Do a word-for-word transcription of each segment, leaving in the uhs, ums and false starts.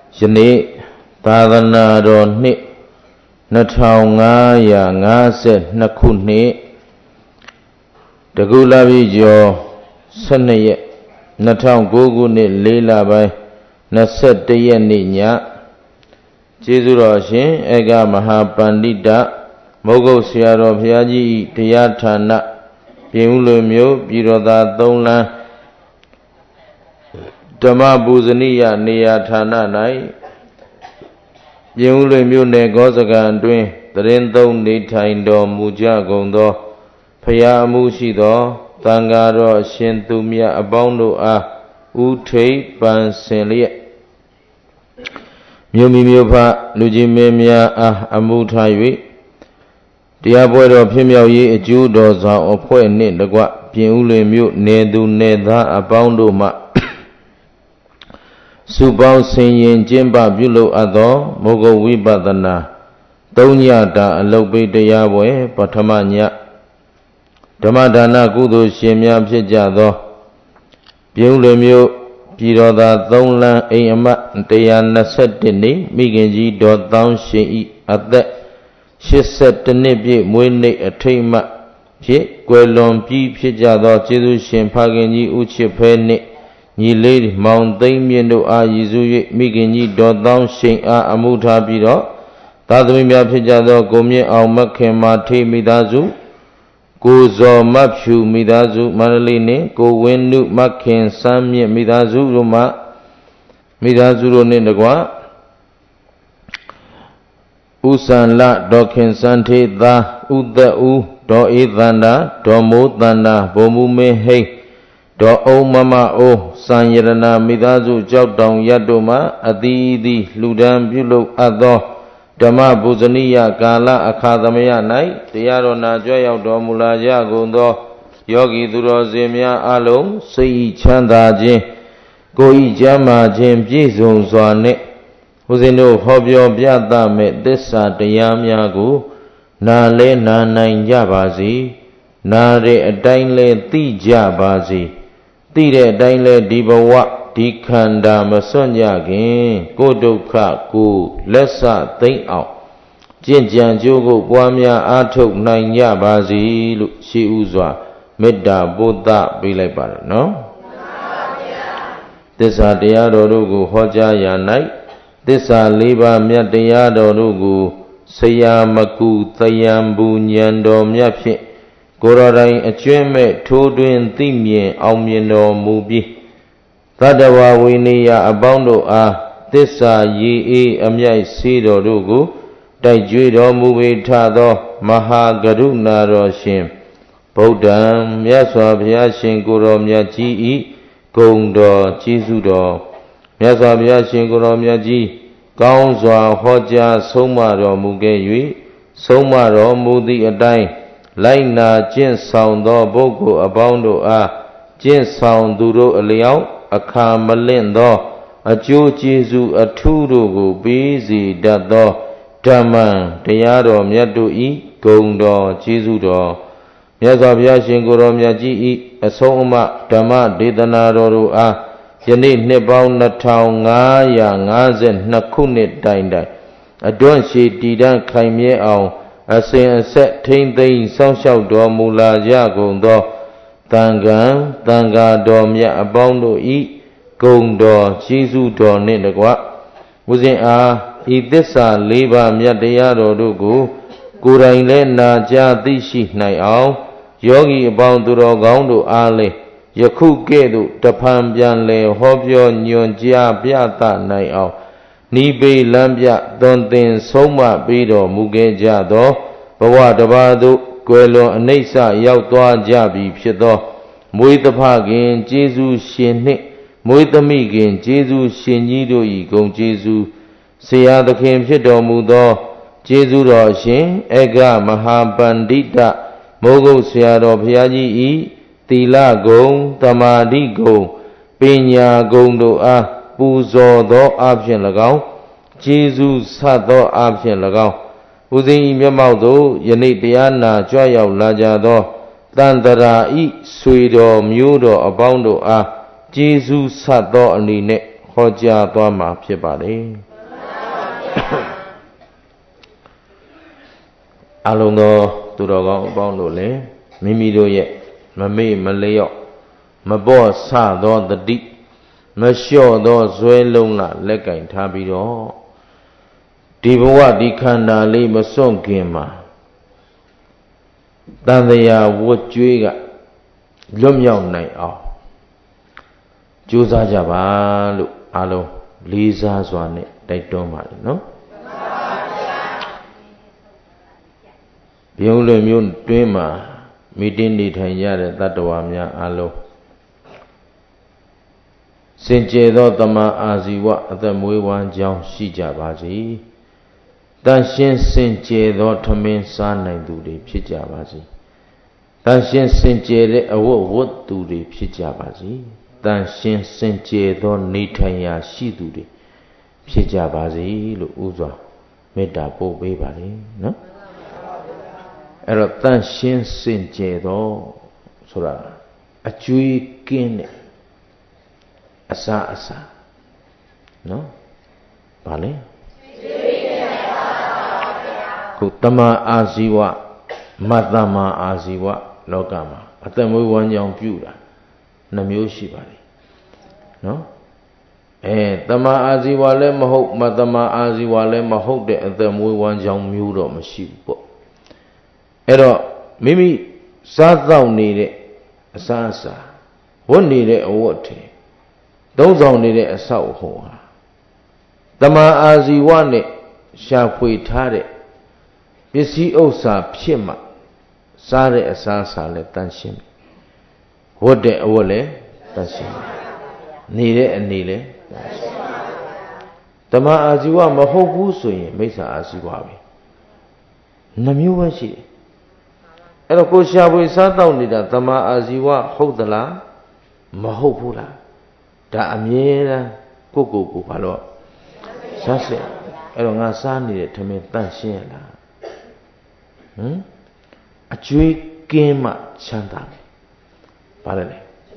ယနေ့သာသနာတော်နှစ်နှစ်ထောင်ငါးရာငါးဆယ်နှစ်ခုနှစ်တကူလာပြီကျော်ဆယ်နှစ်ရက်နှစ်ထောင်ကိုးခုနှစ်လေးလပိုင်းနှစ်ဆယ်တစ်ရက်နေ့ညကျေးဇူးတော်ရှင်ဧကမဟာပန္တိတမုဂုတ်ဆရာတော်ဘုရားကြီး၏တရားဌာနပြင်ဦးလွင်မြို့ပြည်တော်သာသုံးလမ်းဓမ္မပူဇနိယနေရာဌာန၌ပြင်ဦးလွင်မြို့နယ်ဂောစကံအတွင်းသရင်သုံးနေထိုင်တော်မူကြကုန်သောဖရာအမှုရှိသောသံဃာတော်အရှင်သူမြတ်အပေါင်းတို့အားဥထိပ်ပန်ဆင်လျက်မြို့မိမြို့ဖလူကြီးမင်းများအားအမှုထား၍တရားပွဲတော်ဖြစ်မြောက်ရေးအကျိုးတော်ဆောင်အဖွဲ့နှင့်တကွပြင်ဦးလွင်မြို့နယ်သူနယ်သားအပေါင်းတို့မှစုပေါင်းဆင်ရင်ကျင့်ပပြုလုပ်အပ်သောမုဂုတ်ဝိပဿနာသုံးညတာအလုပ်ပိတရားပွဲပထမညဓမ္မဒါနကုသိုလ်ရှင်များဖြစ်ကြသောပြင်ဦးလွင်မြို့ပြည်တော်သာသုံးလမ်းအိမ်အမတ်one twenty-oneနှစ်မိခင်ကြီးဒေါ်သောင်းရှင်ဤအသက်eighty-oneနှစ်ပြည့်မွေးနေ့အထိမ်းအမှတ်ဖြစ်ကွယ်လွန်ပြီးဖြစ်ကြသောကျေးဇူးရှင်ဖခင်ကြီးဦးချစ်ဖဲနှင့်ညီလေးမောင်သိန်းမြင့်တို့အားရည်စူး၍မိခင်ကြီးဒေါ်သောင်းရှင်အားအမှုထားပြီးတော့သာသမီများဖြစ်ကြသောကိုမြင့်အောင်မခင်မာထေးမိသားစုကိုဇော်မဖြူမိသားစုမန္တလေးနှင့်ကိုဝင်းနုမခင်စမ်းမြင့်မိသားစုတို့မှမိသားစုတို့နှင့်တကွဥစံလဒေါခင်စန်းထေးသားဥသက်ဦးဒေါအေးသန္တာဒေါမိုးသန္တာဘုံမူမင်းဟိန်းဒေါအုံးမမအိုးစံရတနာမိသားစုကြောက်တောင်ရတ်တို့မှအသီးသီးလှူဒန်းပြုလုပ်အပ်သောဓမ္မပူဇနိယကာလအခါသမယ၌တရားတော်နာကြွရောက်တော်မူလာကြကုန်သောယောဂီသူတော်စင်များအလုံးစိတ်ဤချမ်းသာခြင်းကိုယ်ဤကျမ်းမာခြင်းပြည့်စုံစွာနှင့်ဦးဇင်းတို့ဟောပြောပြသမဲ့သစ္စာတရားများကိုနာလဲနာနိုင်ကြပါစေနာတဲ့အတိုင်းလဲသိကြပါစေသိတဲ့အတိုင်းလဲဒီဘဝဒီခန္ဓာမစွန့်ကြခင်ကိုယ်ဒုက္ခကိုလက်ဆသိမ့်အောင်ကျင့်ကြံကြိုးကိုပွားများအားထုတ်နိုင်ကြပါစေလို့ရှိဥစွာမေတ္တာပို့သပေးလိုက်ပါတော့နော်သစ္စာတရားတော်တို့ကိုဟောကြားရာ၌သစ္စာလေးပါးမြတ်တရားတော်တို့ကိုဆရာမကူသယံဘူးဉာဏ်တော်မြတ်ဖြင့်ကိုယ်တော်တိုင်အကျွင့်မဲ့ထိုးတွင်သိမြင်အောင်မြင်တော်မူပြီးသတ္တဝါဝိနည်းအပေါင်းတို့အားသစ္စာရည်အေးအမြိုက်စေးတော်တို့ကိုတိုက်ကြွေးတော်မူပေထသောမဟာကရုဏာတော်ရှင်ဗုဒ္ဓံမြတ်စွာဘုရားရှင်ကိုယ်တော်မြတ်ကြီးဤဂုဏ်တော်ကျေးဇူးတော်မြတ်စွာဘုရားရှင်ကိုယ်တော်မြတ်ကြီးကောင်းစွာဟောကြားဆုံးမတော်မူခဲ့၍ဆုံးမတော်မူသည့်အတိုင်းလိုက်နာကျင့်ဆောင်သောပုဂ္ဂိုလ်အပေါင်းတို့အားကျင့်ဆောင်သူတို့အလျောက်အခါမလင့်သောအကျိုးကျေးဇူးအထူးတို့ကိုပေးစီတတ်သောဓမ္မတရားတော်မြတ်တို့ဤဂုဏ်တော်ကျေးဇူးတော်မြတ်စွာဘုရားရှင်ကိုယ်တော်မြတ်ကြီးဤအဆုံးအမဓမ္မဒေသနာတော်တို့အားယနေ့နှစ်ပေါင်းနှစ်ထောင်ငါးရာငါးဆယ်နှစ်ခုနှစ်တိုင်တိုင်အတွန့်ရှည်တည်တံ့ခိုင်မြဲအောင်အစဉ်အဆက်ထိမ့်သိမ်းစောင့်ရှောက်တော်မူလာကြကုန်သောသံဃာသံဃာတော်မြတ်အပေါင်းတို့ဤဂုဏ်တော်ကျေးဇူးတော်နှင့်တကွဦးဇင်းအားဤသစ္စာလေးပါးမြတ်တရားတော်တို့ကိုကိုယ်တိုင်လည်းနာကြားသိရှိနိုင်အောင်ယောဂီအပေါင်းသူတော်ကောင်းတို့အားလည်းယခုကဲ့သို့တဖန်ပြန်လဲဟောပြောညွှန်ကြားပြသနိုင်အောင်နိဗ္ဗေလမ်းပြသွန်သင်ဆုံးမပေးတော်မူခဲ့ကြသောဘဝတစ်ပါးသို့ကွယ်လွန်အနိစ္စရောက်သွားကြပြီဖြစ်သောမွေးသဖခင်ကျေးဇူးရှင်နှင့်မွေးသမီးခင်ကျေးဇူးရှင်ကြီးတို့၏ဂုဏ်ကျေးဇူးဆရာသခင်ဖြစ်တော်မူသောကျေးဇူးတော်ရှင်ဧကမဟာပန္တိတမိုးကုတ်ဆရာတော်ဘုရားကြီး၏သီလဂုဏ်သမာဓိဂုဏ်ပညာဂုဏ်တို့အားပူဇော်သောအဖြစ်၎င်းကျေးဇူးဆတ်သောအဖြစ်၎င်းဦးဇင်း၏မျက်မှောက်သို့ယနေ့တရားနာကြွရောက်လာကြသောတန်တရာဤဆွေတော်မျိုးတော်အပေါင်းတို့အားကျေးဇူးဆတ်သောအနေနဲ့ဟဟောကြားသွားမှာဖြစ်ပါလေအလုံးသောသူတော်ကောင်းအပေါင်းတို့လည်းမိမိတို့ရဲ့မမေ့မလျော့မပေါ့ဆသောတတိမလျှော့သောဇွဲလုံးလာလက်ကင်ထားပြီးတော့ဒီဘဝဒီခန္ဓာလေးမစွန့်ခင်မှာတန်တရားဝတ်ကြွေးကလွတ်မြောက်နိုင်အောင်ကြိုးစားကြပါလို့အားလုံးလေးစားစွာနဲ့တိုက်တွန်းပါတယ်နော်ပြုံးလွင်မျိုးတွင်းမှာမိတင်းနေထိုင်ကြတဲ့တတ္တဝါများအားလုံးစင်ကြယ်သောတမန်အာဇီဝအသက်မွေးဝမ်းကြောင်းရှိကြပါစေတန်ရှင်းစင်ကြယ်သောထမင်းစားနိုင်သူတွေဖြစ်ကြပါစေတန်ရှင်းစင်ကြယ်တဲ့အဝတ်ဝတ်သူတွေဖြစ်ကြပါစေတန်ရှင်းစင်ကြယ်သောနေထိုင်ရာရှိသူတွေဖြစ်ကြပါစေလို့ဥစွာမေတ္တာပို့ပေးပါလေနော်အဲ့တော့တန်ရှင်းစင်ကြယ်သောဆိုတာအကျွေးကင်းတဲ့အစာအစာနော်ဗာလဲခုတမန်အာဇီဝမတ္တမအာဇီဝလောကမှာအသက်မွေးဝမ်းကြောင်းပြုတာနှမျိုးရှိပါတယ်နော်အဲတမန်အာဇီဝလည်းမဟုတ်မတ္တမအာဇီဝလည်းမဟုတ်တဲ့အသက်မွေးဝမ်းကြောင်းမျိုးတော့မရှိဘူးပေါ့အဲ့တော့မိမိစားသောက်နေတဲ့အစားအစာဝတ်နေတဲ့အဝတ်ထည်သုံးဆောင်နေတဲ့အဆောက်အုံဟာတမန်အာဇီဝနဲ့ရှာဖွေထားတဲ့ပစ္စည်းဥစ္စာဖြစ်မှစားတဲ့အစားအစာလည်းတန်ရှင်းဝတ်တဲ့အဝတ်လည်းတန်ရှင်းနေတဲ့အနေလည်းတန်ရှင်းတမန်အာဇီဝမဟုတ်ဘူးဆိုရင်မိစ္ဆာအာဇီဝပဲနှမျိုးပဲရှိတယ်အဲ့တော့ကိုရှာဖွေစားတော့နေတာတမန်အာဇီဝဟုတ်သလားမဟုတ်ဘူးလားဒါအမြဲတမ်းကိုကိုကိုဘာလို့စားစစ်အဲ့တော့ငါစားနေတဲ့ထမင်းတန့်ရှင်းရလားဟမ်အကျွေးကင်းမှချမ်းသာတယ်ဘာလဲလဲ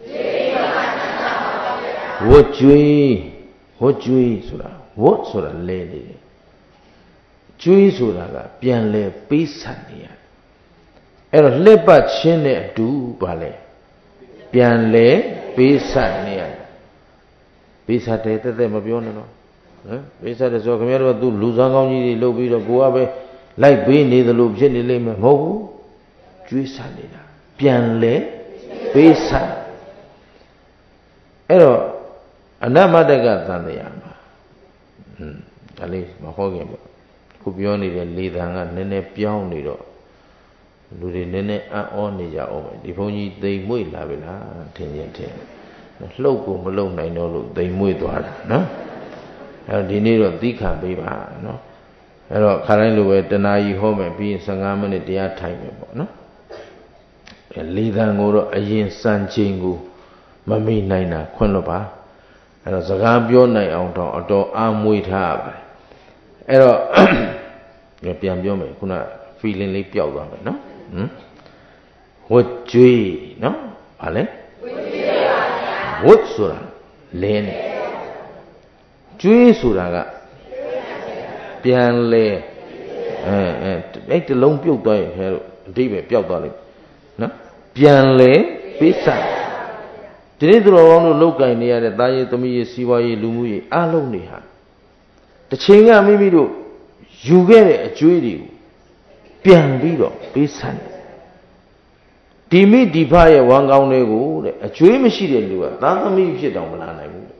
ဝတ်ကျွေးဝတ်ကျွေးဆိုတာဝတ်ဆိုတာလဲနေတယ်ကျွေးဆိုတာကပြန်လဲပေးဆပ်နေရတယ်အဲ့တော့လက်ပတ်ချင်းတဲ့အတူဘာလဲပြန်လဲပေးဆပ်နေရတယ်ပေးဆပ်တယ်တက်တက်မပြောနဲ့နော်ဟမ်ပေးဆပ်တယ်ဆိုတော့ခင်ဗျားတို့ကသူ့လူစားကောင်းကြီးတွေလုပ်ပြီးတော့ကိုကပဲလိုက်ပေးနေသလိုဖြစ်နေလိမ့်မယ်မဟုတ်ဘူးကျွေးဆပ်နေတာပြန်လဲပေးဆပ်အဲ့တော့အနမတ္တကသံတရားမှာဟွန်းဒါလေးမဟုတ်ခင်ပေါ့ခုပြောနေတဲ့လေသံကနည်းနည်းပြောင်းနေတော့လူတွေနည်းနည်းအံ့ဩနေကြအောင်ပဲဒီဘုန်းကြီးသိမ်မွေ့လာပြီလားထင်ရင်ထင်လှုပ်ကိုမလှုပ်နိုင်တော့လို့သိမ်မွေ့သွားတာနော်အဲဒီနေ့တော့သီးခံပေးပါနော်အဲ့တော့ခါတိုင်းလိုပဲတနာကြီးဟောမယ်ပြီးရင်ဆယ်ငါးမိနစ်တရားထိုင်မယ်ပေါ့နော်အဲလေသံကိုတော့အရင်စံချိန်ကိုမမေ့နိုင်တာခွင့်လွတ်ပါအဲ့တော့စကားပြောနိုင်အောင်တော့အတော်အားမွေးထားရပါတယ်အဲ့တော့ပြန်ပြောမယ်ခုန feeling လေးပျောက်သွားမယ်နော်ဟမ်ဝတ်ကြွေးနော်ဘာလဲဝတ်ကြွေးပါဗျာဝတ်ဆိုတာလဲနေကြွေးဆိုတာကပြန်လဲအဲအဲအဲ့တလုံးပြုတ်သွားရင်ခဲလို့အဓိပ္ပာယ်ပျောက်သွားလိမ့်နော်ပြန်လဲပိဿာဒီနေ့သူတော်ကောင်းတို့လောက်ကင်နေရတဲ့တာရေးသမီးရေးစီးပွားရေးလူမှုရေးအားလုံးတွေဟာတစ်ချိန်ကမိမိတို့ယူခဲ့တဲ့အကျွေးတွေကိုပြန်ပြီးတော့ပေးဆန်းဒီမိဒီဖရဲ့ဝန်ကောင်းတွေကိုတဲ့အကျွေးမရှိတဲ့လူကသာသမီဖြစ်တော့မလာနိုင်ဘူး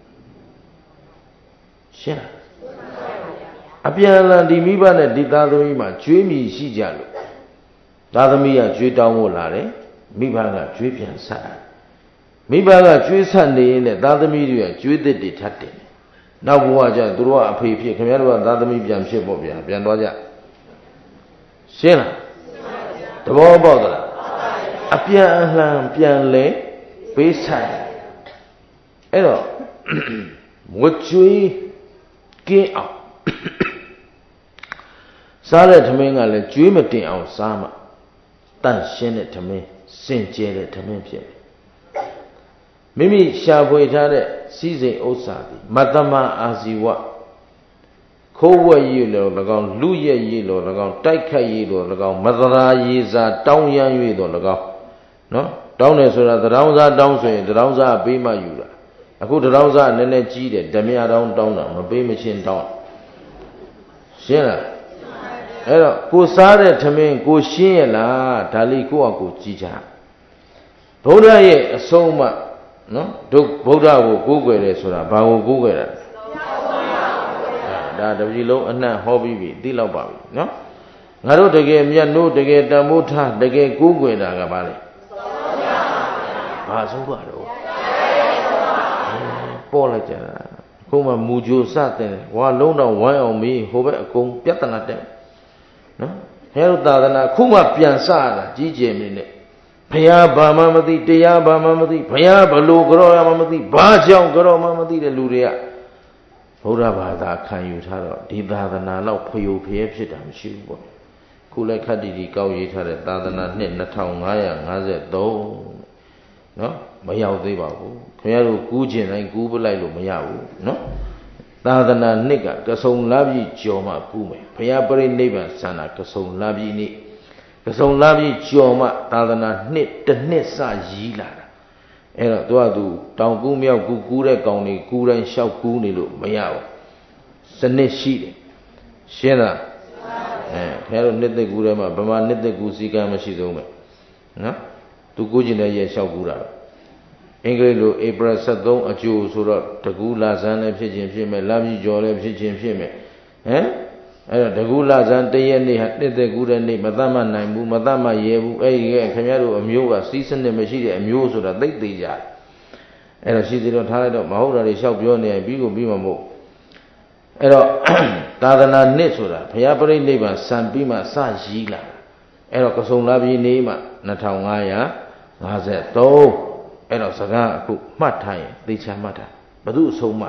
ရှင်းလားအပြန်အလှန်ဒီမိဘနဲ့ဒီသာသမီမှာကျွေးမြည်ရှိကြလို့သာသမီကကျွေးတောင်းဖို့လာတယ်မိဘကကျွေးပြန်ဆက်မိဘကကျွေးဆက်နေရင်လည်းသာသမီတွေကကျွေးသစ်တွေထပ်တယ်နောက်ဘဝကျသူတို့ကအဖေဖြစ်ခင်ဗျားတို့ကသာသမီပြန်ဖြစ်ပေါ့ဗျာပြန်သွားကြရှင်းလားသဘောပေါက်သလားအပြန်အလှန်ပြန်လဲပေးဆိုင်အဲ့တော့ဝတ်ကျွေးကင်းအောင်စားတဲ့ထမင်းကလည်းကျွေးမတင်အောင်စားမှတန့်ရှင်းတဲ့ထမင်းစင်ကြဲတဲ့ထမင်းဖြစ်တယ်မိမိရှာဖွေထားတဲ့စီးစိမ်ဥစ္စာဒီမတ္တမအာဇီဝခိုးဝဲရည်လို့၎င်းလူရဲ့ရည်လို့၎င်းတိုက်ခိုက်ရည်လို့၎င်းမသရာရည်စာတောင်းရမ်း၍လို့၎င်းနော်တောင်းတယ်ဆိုတာတရောင်းစားတောင်းဆိုရင်တရောင်းစားပေးမှယူတာအခုတရောင်းစားနည်းနည်းကြီးတယ်ဓမြတောင်းတောင်းတာမပေးမချင်းတောင်းရှင်းလားအဲ့တော့ကိုစားတဲ့ထမင်းကိုရှင်းရလားဒါလေးကိုယ့်အကိုကြည်ချဗုဒ္ဓရဲ့အဆုံးအမနော်တို့ဗုဒ္ဓကိုကိုးကွယ်တယ်ဆိုတာဘာကိုကိုးကွယ်တာဒါတပည့်လုံးအနှံ့ဟောပြီးပြီသိလောက်ပါပြီနော်ငါတို့တကယ်မြတ်နိုးတကယ်တန်ဖိုးထားတကယ်ကိုးကွယ်တာကဘာလဲဘာဆုံးပါတော့ပေါ်လိုက်ကြတာအခုမှမူကြိုစတဲ့ဝါလုံးတော့ဝိုင်းအောင်မီးဟိုဘက်အကုန်ပြဿနာတက်နော်ဘုရားသာသနာခုမှပြန်စတာကြီးကျယ်နေနဲ့ဘုရားဘာမှမသိတရားဘာမှမသိဘုရားဘလို့ကြောရမှမသိဘာကြောင့်ကြောမှမသိတဲ့လူတွေကဘုရားဘာသာခံယူထားတော့ဒီသာသနာတော့ဖျို့ဖျဲဖြစ်တာမရှိဘူးပေါ့ခုလည်းခတ္တိဒီကောက်ရေးထားတဲ့သာသနာနှစ်နှစ်ထောင်ငါးရာငါးဆယ်သုံးနော်မရောက်သေးပါဘူးခင်ဗျားတို့ကူးကျင်တိုင်းကူးပလိုက်လို့မရဘူးနော်သာသနာနှစ်ကကဆုံလာပြီကြော်မှကူးမယ်ဘုရားပြိဋိဘံဆန္ဒကဆုံလာပြီနေ့ကဆုံလာပြီကြော်မှသာသနာနှစ်တစ်နှစ်စရီးလာတာအဲ့တော့သူကသူတောင်ကူးမြောက်ကူးကူးတဲ့ကောင်တွေကူးတိုင်းလျှောက်ကူးနေလို့မရဘူးစနစ်ရှိတယ်ရှင်းလားအဲခင်ဗျားတို့နှစ်သက်ကူးထဲမှာဗမာနှစ်သက်ကူးစီကံမရှိဆုံးပဲနော်သူကူးကျင်တဲ့ရဲ့လျှောက်ကူးတာအင်္ဂလိပ်လိုဧပြီဆယ့်သုံးအကျိုးဆိုတော့တကူလာဇန်လည်းဖြစ်ခြင်းဖြစ်မယ်လာပြီကျော်လည်းဖြစ်ခြင်းဖြစ်မယ်ဟမ်အဲ့တော့တကူလာဇန်တရက်နေ့ဟာတစ်သက်ကူးတဲ့နေ့မသတ်မှတ်နိုင်ဘူးမသတ်မှတ်ရဲဘူးအဲ့ဒီကခင်ဗျားတို့အမျိုးကစီးစနစ်မရှိတဲ့အမျိုးဆိုတာသိသေးကြတယ်အဲ့တော့ရှိသေးတော့ထားလိုက်တော့မဟုတ်တာတွေလျှောက်ပြောနေရင်ပြီးကိုပြီးမှာမဟုတ်အဲ့တော့သာသနာနှစ်ဆိုတာဘုရားပြိဋိဘံစံပြီးမှစရီးလာအဲ့တော့ကဆုံလာပြီနေ့မှနှစ်ထောင်ငါးရာငါးဆယ်သုံးအဲ့တော့စကားအခုမှတ်ထားရင်သေချာမှတ်ထားဘု து အဆုံးမ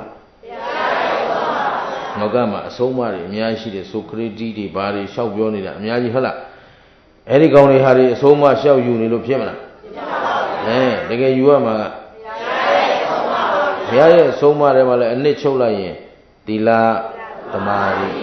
နောက်ကမှအဆုံးမတွေအများကြီးရှိတယ်ဆိုခရတီတွေဘာတွေလျှောက်ပြောနေတာအများကြီးဟုတ်လားအဲ့ဒီကောင်တွေဟာတွေအဆုံးမလျှောက်ယူနေလို့ဖြစ်မလားဖြစ်ပါဘူးအဲတကယ်ယူရမှာကဘုရားရဲ့အဆုံးမထဲမှာလည်းအနစ်ချုပ်လိုက်ရင်သီလသမာဓိ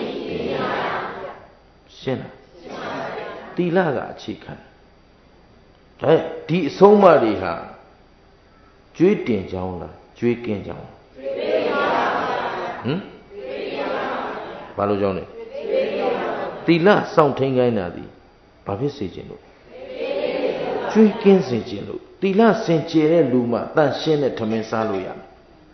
ရှင်းလားသီလကအခြေခံဒါဒီအဆုံးမတွေဟာကျွေးတင်ကြောင်းလားကျွေးကင်းကြောင်းကျွေးတင်ကြောင်းဟမ်ကျွေးတင်ကြောင်းဘာလို့ကြောင်းလဲကျွေးတင်ကြောင်းသီလစောင့်ထိန်ခိုင်းတာဒီဘာဖြစ်စေခြင်းလို့ကျွေးကင်းစေခြင်းလို့သီလစင်ကြယ်တဲ့လူမှတန့်ရှင်းတဲ့ထမင်းစားလို့ရမယ်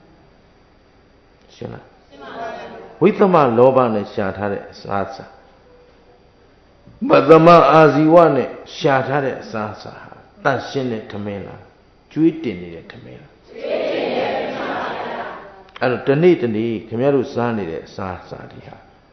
ရှင်းလားရှင်းပါပါဝိသမလောဘနဲ့ရှာထားတဲ့အစားအစာမသမအာဇီဝနဲ့ရှာထားတဲ့အစားအစာဟာတန့်ရှင်းတဲ့ထမင်းလားကျွေးတင်နေတဲ့ထမင်းလားကျွေးတင်နေတဲ့ထမင်းပါဗျာအဲ့တော့တနေ့တနေ့ခင်ဗျားတို့စားနေတဲ့အစားအစာတွေဟာ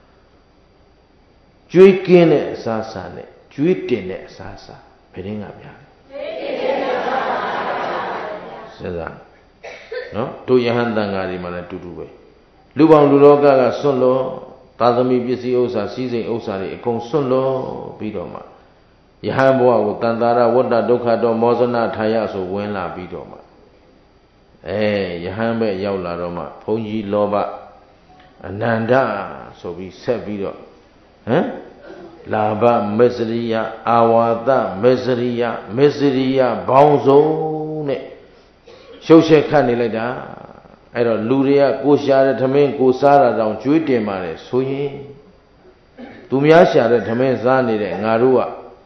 ကျွေးကင်းတဲ့အစားအစာနဲ့ကျွေးတင်တဲ့အစားအစာဘယ်ရင်းကဗျာကျွေးတင်တဲ့အစားအစာပါဗျာစဉ်းစားနော်တို့ယဟန်တန်ဃာတွေမှာလည်းတူတူပဲလူပေါင်းလူလောကကစွန့်လို့သာသမီပစ္စည်းဥစ္စာစည်းစိမ်ဥစ္စာတွေအကုန်စွန့်လို့ပြီးတော့မှယဟန်ဘဝကိုတန်တာရဝတ္တဒုက္ခတော့မောဇနထာယဆိုဝင်လာပြီးတော့မှအဲယဟန်ပဲရောက်လာတော့မှဘုန်းကြီးလောဘအနန္တဆိုပြီးဆက်ပြီးတော့ဟမ်လာဘမစ္စရိယအာဝါဒမစ္စရိယမစ္စရိယဘောင်းစုံနဲ့ရှုပ်ရှက်ခတ်နေလိုက်တာအဲ့တော့လူတွေကကိုရှာတဲ့ထမင်းကိုစားတာတောင်ကျွေးတင်ပါတယ်ဆိုရင်သူများရှာတဲ့ထမင်းစားနေတဲ့ငါတို့က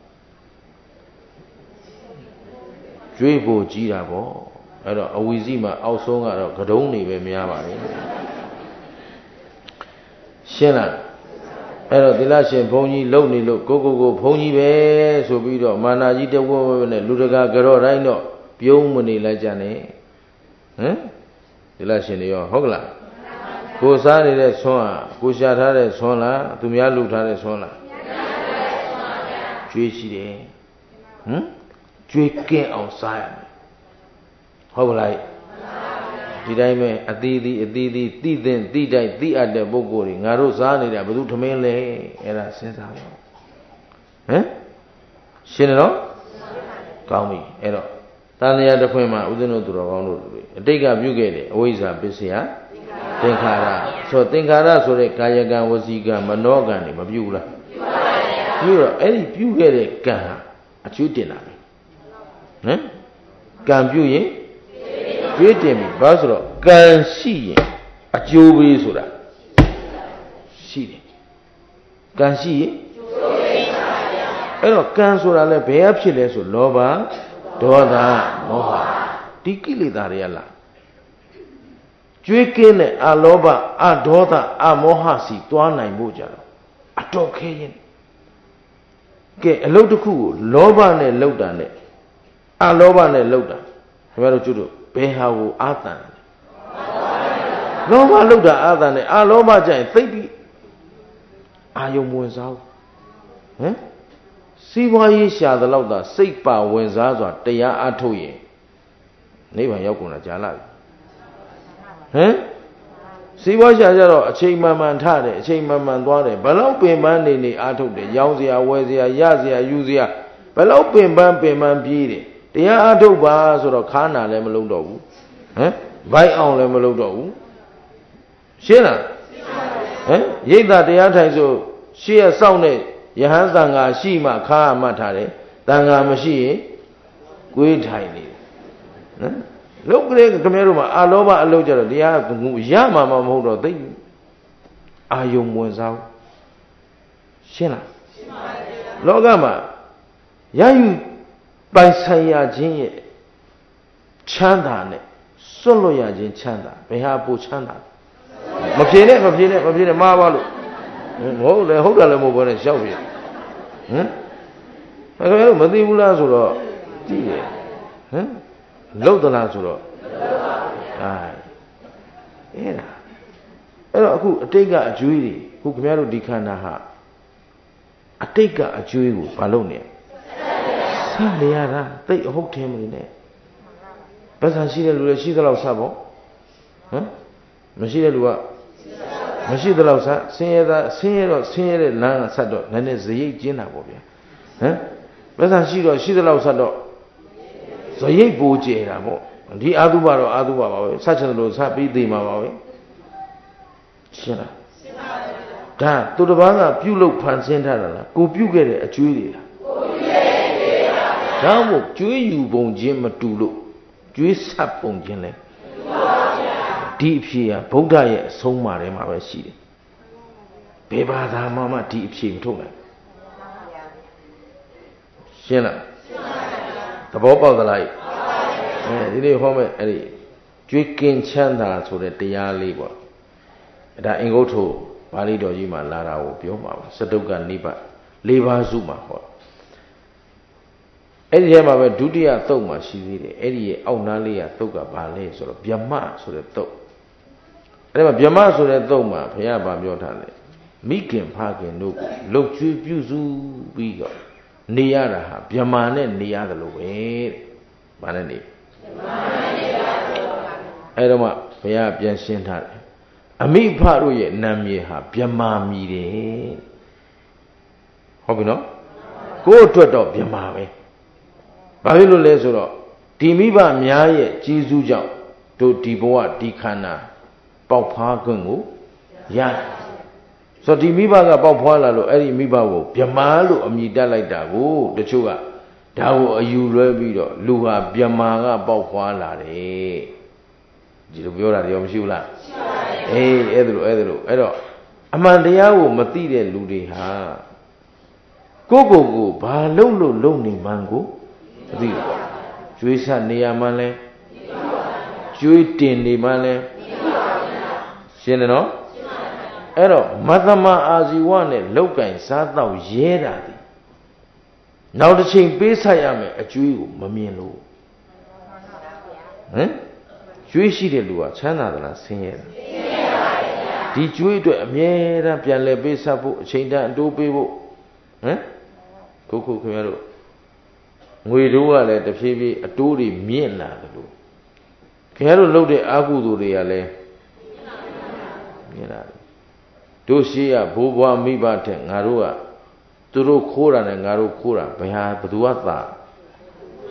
ကျွေးဖို့ကြီးတာပေါ့အဲ့တော့အဝီစီမှာအောက်ဆုံးကတော့ကတုံးနေပဲများပါလေရှင်းလားအဲ့တော့သီလရှင်ဘုန်းကြီးလုံနေလို့ကိုကိုကိုဘုန်းကြီးပဲဆိုပြီးတော့မာနာကြီးတဝဝဝနဲ့လူတကာကြော့တိုင်းတော့ပြုံးမနေလိုက်ကြနဲ့ဟမ်သီလရှင်တွေရောဟုတ်ကလားကိုစားနေတဲ့ဆွမ်းဟာကိုရှာထားတဲ့ဆွမ်းလားသူများလှူထားတဲ့ဆွမ်းလားကျွေးရှိတယ်ဟမ်ကျွေးကင်းအောင်စားရမယ်ဟုတ်ကလားဒီတိုင်းပဲအသီးသီးအသီးသီးသိတဲ့သိတိုက်သိအပ်တဲ့ပုဂ္ဂိုလ်တွေငါတို့စားနေတာဘယ်သူထမင်းလဲအဲ့ဒါစဉ်းစားပါဟမ်ရှင်းတယ်နော်ကောင်းပြီအဲ့တော့တန်တရားတစ်ခွင်မှာဥဒ္ဒနုသူတော်ကောင်းတို့တွေအတိတ်ကပြုခဲ့တယ်အဝိဇ္ဇာပစ္စယသင်္ခါရဆိုသင်္ခါရဆိုတဲ့ကာယကံဝစီကံမနောကံတွေမပြုဘူးလားပြုတော့အဲ့ဒီပြုခဲ့တဲ့ကံဟာအကျွေးတင်တာပဲဟမ်ကံပြုရင်ကျွေးတင်ပြီဘာဆိုတော့ကံရှိရင်အကျိုးပေးဆိုတာရှိတယ်ကံရှိရင်အဲ့တော့ကံဆိုတာလည်းဘယ်အဖြစ်လဲဆိုလောဘဒေါသမောဟဒီကိလေသာတွေကလားကျွေးကင်းတဲ့အလောဘအဒေါသအမောဟစီသွားနိုင်ဖို့ကြတော့အတော်ခဲရင်ကဲအလုတ်တစ်ခုကိုလောဘနဲ့လှုပ်တာနဲ့အလောဘနဲ့လှုပ်တာခင်ဗျားတို့ကျွတ်တို့ဘယ်ဟာကိုအာသန်လောဘလှုပ်တာအာသန်နဲ့အလောဘကြရင်သိပြီးအာယုံဝင်စားဟမ်စီးပွားရေးရှာသလောက်သာစိတ်ပါဝင်စားစွာတရားအထုတ်ရင်နိဗ္ဗာန်ရောက်ကုန်တာကြာလာပြီဟမ်စီးပွားရှာကြတော့အချိန်မှန်မှန်ထတယ်အချိန်မှန်မှန်သွားတယ်ဘလောက်ပင်ပန်းနေနေအထုတ်တယ်ရောင်းစရာဝယ်စရာရစရာယူစရာဘလောက်ပင်ပန်းပင်ပန်းပြေးတယ်တရားအထုတ်ပါဆိုတော့ခါနာလည်းမလုံးတော့ဘူးဟမ်ဘိုက်အောင်လည်းမလုံးတော့ဘူးရှင်းလားဟမ်ရိတ်တာတရားထိုင်ဆိုရှေ့ရစောင့်နေယဟန်သံဃာရှိမှခါမှတ်ထားတယ်သံဃာမရှိရင်ကိုယ်ထိုင်နေတယ်နော်လုတ်ကလေးခင်ဗျားတို့မှာအာလောဘအလုတ်ကြတော့တရားရမှာမဟုတ်တော့သိအာယုံဝင်စားရှင်းလားရှင်းပါပြီလောကမှာရယူပိုင်ဆိုင်ရခြင်းရဲ့ချမ်းသာနဲ့စွန့်လွတ်ရခြင်းချမ်းသာဘယ်ဟာပိုချမ်းသာမဖြေနဲ့မဖြေနဲ့မဖြေနဲ့မှားပါလို့မဟုတ်လေဟုတ်တယ်လည်းမဟုတ်ဘဲနဲ့ရှောက်ပြီဟမ်ခင်ဗျားတို့မသိဘူးလားဆိုတော့ကြည့်တယ်ဟမ်လုတ်သလားဆိုတော့အာအဲ့ဒါအဲ့တော့အခုအတိတ်ကအကျွေးတွေခုခင်ဗျားတို့ဒီခန္ဓာဟာအတိတ်ကအကျွေးကိုမလုပ်နဲ့ဆက်နေရတာသိအဟုတ်ထင်မနေနဲ့ပတ်စံရှိတဲ့လူတွေရှိသလောက်ဆက်ပေါ့ဟမ်မရှိတဲ့လူကမရှိသလောက်ဆက်ဆင်းရဲတာဆင်းရဲတော့ဆင်းရဲတဲ့လမ်းကဆက်တော့နည်းနည်းဇရိတ်ကျင်းတာပေါ့ဗျာဟမ်ပတ်စံရှိတော့ရှိသလောက်ဆက်တော့ဇရိတ်ပိုကျဲတာပေါ့ဒီအာသုဘတော့အာသုဘပါပဲဆက်ချင်တယ်လို့ဆက်ပြီးသိမှာပါပဲရှင်းလားရှင်းပါပြီဒါသူတစ်ပါးကပြုလုပ်ဖန်ဆင်းထားတာလားကိုပြုခဲ့တဲ့အကျွေးတွေလားကိုပြုခဲ့တဲ့အကျွေးပါဗျာဒါမို့ကျွေးယူပုံချင်းမတူလို့ကျွေးဆက်ပုံချင်းလဲဒီအဖြေကဗုဒ္ဓရဲ့အဆုံးအမထဲမှာပဲရှိတယ်ဘယ်ဘာသာမှမဒီအဖြေမထုတ်နိုင်ရှင်းလားရှင်းပါပြီသဘောပေါက်သလားအဲဒီနေ့ဟောမဲ့အဲ့ဒီကျွေးကင်းချမ်းသာဆိုတဲ့တရားလေးပေါ့အဲ့ဒါအင်္ဂုတ္တပါဠိတော်ကြီးမှာလာတာကိုပြောမှာပါစတုကနိဗ္ဗာန်၄ပါးစုမှာဟောအဲ့ဒီထဲမှာပဲဒုတိယသုတ်မှာရှိသေးတယ်အဲ့ဒီရဲ့အောက်နားလေးကသုတ်ကဘာလဲဆိုတော့ဗျမဆိုတဲ့သုတ်အဲ့ဒီမှာဗျမဆိုတဲ့သုတ်မှာဘုရားဗာပြောထားတယ်မိခင်ဖခင်တို့ကိုလှုပ်ကျွေးပြုစုပြီးတော့နေရတာဟာဗျမနဲ့နေရတယ်လို့ပဲတဲ့ဘာနဲ့နေအဲ့တော့မှဘုရားပြန်ရှင်းထားတယ်အမိဖတို့ရဲ့နာမည်ဟာဗျမာမည်တယ်ဟုတ်ပြီနော်ကိုယ့်အတွက်တော့ဗျမာပဲဘာဖြစ်လို့လဲဆိုတော့ဒီမိဘများရဲ့ကြီးစုကြောင့်တို့ဒီဘဝဒီခန္ဓာပေါက်ဖွားခွင့်ကိုရဆိုတော့ဒီမိဘကပေါက်ဖွားလာလို့အဲ့ဒီမိဘကိုဗျမာလို့အမည်တက်လိုက်တာကိုတချို့ကဒါကိုအယူလွဲပြီးတော့လူဟာဗျမာကပေါက်ဖွားလာတယ်ဒီလိုပြောတာရောမရှိဘူးလားရှိပါဘူးအေးအဲ့ဒါလိုအဲ့ဒါလိုအဲ့တော့အမှန်တရားကိုမသိတဲ့လူတွေဟာကိုယ့်ကိုယ်ကိုဘာလုပ်လို့လုပ်နေမှန်းကိုမသိဘူးကျွေးဆက်နေရမှန်းလဲကျွေးတင်နေမှန်းလဲရှင်းတယ်နော်အဲ့တော့မသမအာဇီဝနဲ့လောက်ကင်စားတော့ရဲတာဒီနောက်တစ်ချိန်ပေးဆက်ရမယ်အကျွေးကိုမမြင်လို့ဟမ်ကျွေးရှိတဲ့လူကချမ်းသာသလားဆင်းရဲလားဆင်းရဲပါဗျာဒီကျွေးအတွက်အမြဲတမ်းပြန်လဲပေးဆက်ဖို့အချိန်တန်အတိုးပေးဖို့ဟမ်ခုခုခင်ဗျားတို့ငွေတိုးကလည်းတဖြည်းဖြည်းအတိုးတွေမြင့်လာတယ်လို့ခင်ဗျားတို့လုပ်တဲ့အာဟုသူတွေကလည်းမြင့်လာတယ်တို့ရှိရဘိုးဘွားမိဘတဲ့ငါတို့ကသူတို့ခိုးတာနဲ့ငါတို့ခိုးတာဘယ်ဟာဘသူကသာဒ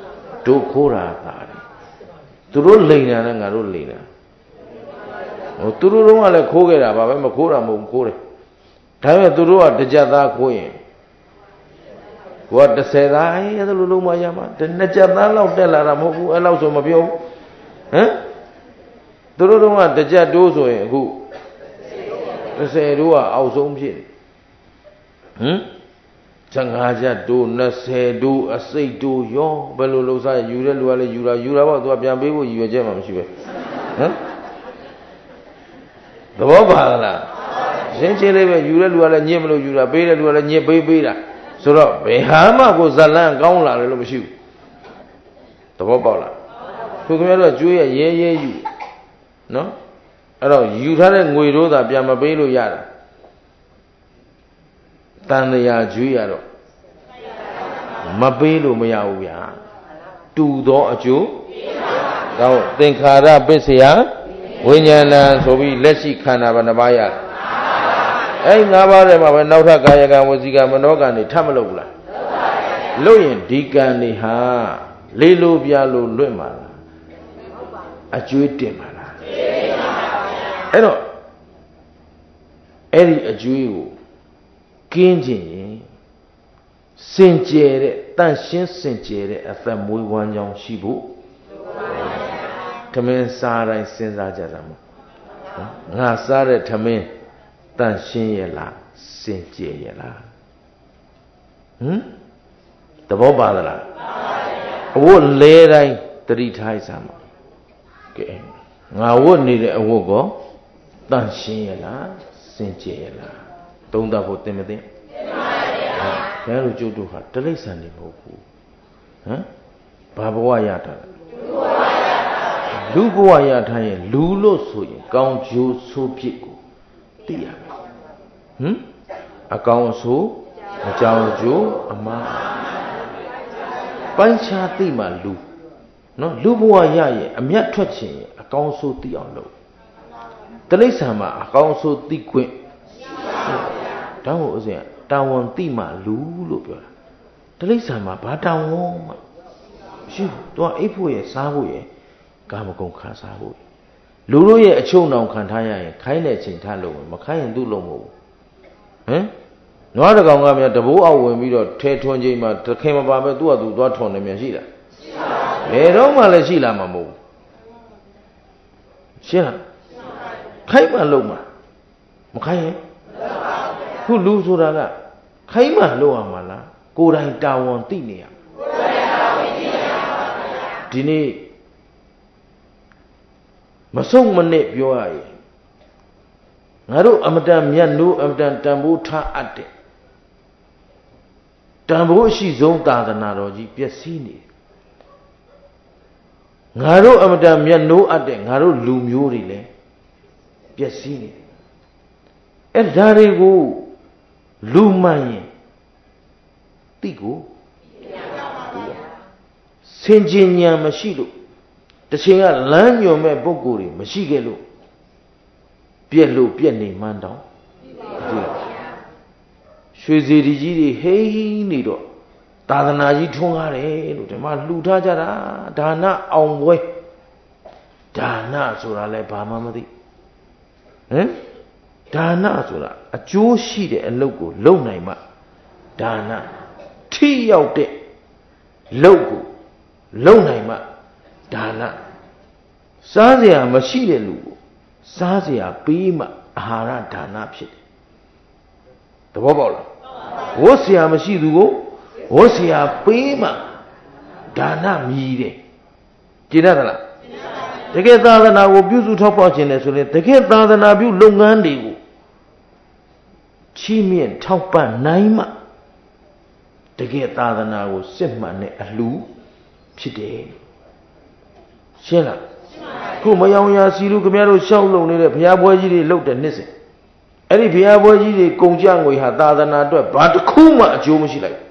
တို့ခိုးတာသားတယ်သူတို့လိန်တာနဲ့ငါတို့လိန်တာဟိုသူတို့တော့ကလည်းခိုးခဲ့တာပါပဲမခိုးတာမဟုတ်ခိုးတယ်ဒါပေမဲ့သူတို့ကတစ်ကြက်သားခိုးရင်ကိုကတစ်ဆယ်သားအဲ့ဒါလိုလုံးမရမှာနှစ်ကြက်သားလောက်တက်လာတာမဟုတ်ဘူးအဲ့လောက်ဆိုမပြောဘူးဟမ်သူတို့တော့ကတစ်ကြက်တိုးဆိုရင်အခုတစ်ဆယ်တိုးကအောက်ဆုံးဖြစ်ဟမ်ဆယ်ငါးကြက်တိုးနှစ်ဆယ်တိုးအစိတ်တိုးရောဘယ်လိုလုပ်စားယူတဲ့လူကလည်းယူတာယူတာပေါ့သူကပြန်ပေးဖို့ရည်ရွယ်ချက်မှမရှိပဲဟမ်သဘောပါလားရှင်းချင်းလေးပဲယူတဲ့လူကလည်းညစ်မလို့ယူတာပေးတဲ့လူကလည်းညစ်ပေးပေးတာဆိုတော့ဘယ်ဟာမှကိုဇလန်းကောင်းလာတယ်လို့မရှိဘူးသဘောပေါက်လားသူခင်ဗျားတို့ကျွေးရရဲရဲယူနော်အဲ့တော့ယူထားတဲ့ငွေတို့သာပြန်မပေးလို့ရတာတန်တရားကျွေးရတော့မပေးလို့မရဘူးဗျာတူသောအကျိုးတော့သင်္ခါရပစ္စယဝိညာဏဆိုပြီးလက်ရှိခန္ဓာဘာနှပါးရအဲ့ငါးပါးထဲမှာပဲနောက်ထပ်ကာယကံဝစီကံမနောကံတွေထပ်မလုပ်ဘူးလားလုပ်ရင်ဒီကံတွေဟာလေးလိုပြလို့လွတ်မှာလားအကျွေးတင်မှာလားအဲ့တော့အဲ့ဒီအကျွေးကိုကင်းခြင်းရင်စင်ကြယ်တဲ့တန့်ရှင်းစင်ကြယ်တဲ့အသက်မွေးဝမ်းကြောင်းရှိဖို့ထမင်းစားတိုင်းစဉ်းစားကြတာမဟုတ်ငါစားတဲ့ထမင်းတန့်ရှင်းရဲ့လားစင်ကြယ်ရဲ့လားဟမ်သဘောပါသလားအဝတ်လဲတိုင်းတတိထားစမ်းပါကဲငါဝတ်နေတဲ့အဝတ်ကောတန့်ရှင်းရဲ့လားစင်ကြယ်ရဲ့လားသုံးသပ်ဖို့သင်မသိဘယ်လိုကျုပ်တို့ဟာတိရစ္ဆာန်တွေမဟုတ်ဘူးဟမ်ဘာဘဝရတာလူဘဝရထားရင်လူလို့ဆိုရင်ကောင်းကျိုးဆိုးဖြစ်ကိုသိရမယ်ဟမ်အကောင်းဆိုးအကြောင်းကျိုးအမှားပိုင်းခြားသိမှလူနော်လူဘဝရရင်အမျက်ထွက်ခြင်းရင်အကောင်းဆိုးသိအောင်လုပ်တိရစ္ဆာန်မှာအကောင်းဆိုးသိခွင့်တောင်းဖို့ဥစဉ်တာဝန်သိမှလူလို့ပြောတာတိရစ္ဆာန်မှာဘာတာဝန်မှမရှိဘူးသူကအိပ်ဖို့ရစားဖို့ရကာမဂုဏ်ခံစားဖို့လူတို့ရဲ့အချုံနှောင်ခံထားရရင်ခိုင်းတဲ့ချိန်ထားလို့မခိုင်းရင်သူ့လုံးမဟုတ်ဘူးဟမ်နွားတကောင်ကမြန်တဘိုးအောက်ဝင်ပြီးတော့ထဲထွန်းချိန်မှာတခင်မပါပဲသူ့ဟာသူသွားထွန်းနေမြန်ရှိလားဘယ်တော့မှလည်းရှိလာမှာမဟုတ်ဘူးရှင်းလားခိုင်းမှလုံးမှာမခိုင်းရင်ခုလူဆိုတာကခိုင်းမှလုံးရမှာလားကိုယ်တိုင်တာဝန်သိနေရကိုယ်တိုင်တာဝန်သိနေရပါဗျာဒီနေ့မဆုံးမနစ်ပြောရရင်ငါတို့အမတန်မြတ်နိုးအမတန်တန်ဖိုးထားအပ်တဲ့တန်ဖိုးအရှိဆုံးသာသနာတော်ကြီးပျက်စီးနေငါတို့အမတန်မြတ်နိုးအပ်တဲ့ငါတို့လူမျိုးတွေလည်းပျက်စီးနေအဲ့ဒါတွေကိုလူမှန်ရင်တိကိုစင်ကြင်ဉာဏ်မရှိလို့တချိန်ကလမ်းညွန်မဲ့ပုဂ္ဂိုလ်တွေမရှိခဲ့လို့ပြက်လို့ပြက်နေမှန်းတော့ရွှေစီဒီကြီးတွေဟိန်းနေတော့သာသနာကြီးထွန်းကားတယ်လို့ဒီမှာလှူထားကြတာဒါနအောင်ပွဲဒါနဆိုတာလဲဘာမှမသိဟမ်ဒါနဆိုတာအကျိုးရှိတဲ့အလုပ်ကိုလုပ်နိုင်မှဒါနထိရောက်တဲ့လုပ်ကိုလုပ်နိုင်မှဒါနစားစရာမရှိတဲ့လူကိုစားစရာပေးမှအာဟာရဒါနဖြစ်တယ်သဘောပေါက်လားဝတ်စရာမရှိသူကိုဝတ်စရာပေးမှဒါနမြည်တယ်ကြည်ရသလားတကယ်သာသနာကိုပြုစုထောက်ပံ့ခြင်းနဲ့ဆိုရင်တကယ်သာသနာပြုလုပ်ငန်းတွေကိုချီးမြှင့်ထောက်ပံ့နိုင်မှတကယ်သာသနာကိုစစ်မှန်တဲ့အလှဖြစ်တယ်ရှင်းလားခုမယောင်ရာစီလူခင်ဗျားတို့ရှောက်လုံနေတဲ့ဘုရားပွဲကြီးတွေလုပ်တဲ့နှစ်စဉ်အဲ့ဒီဘုရားပွဲကြီးတွေကုန်ကြငွေဟာသာသနာအတွက်ဘာတစ်ခုမှအကျိုးမရှိလိုက်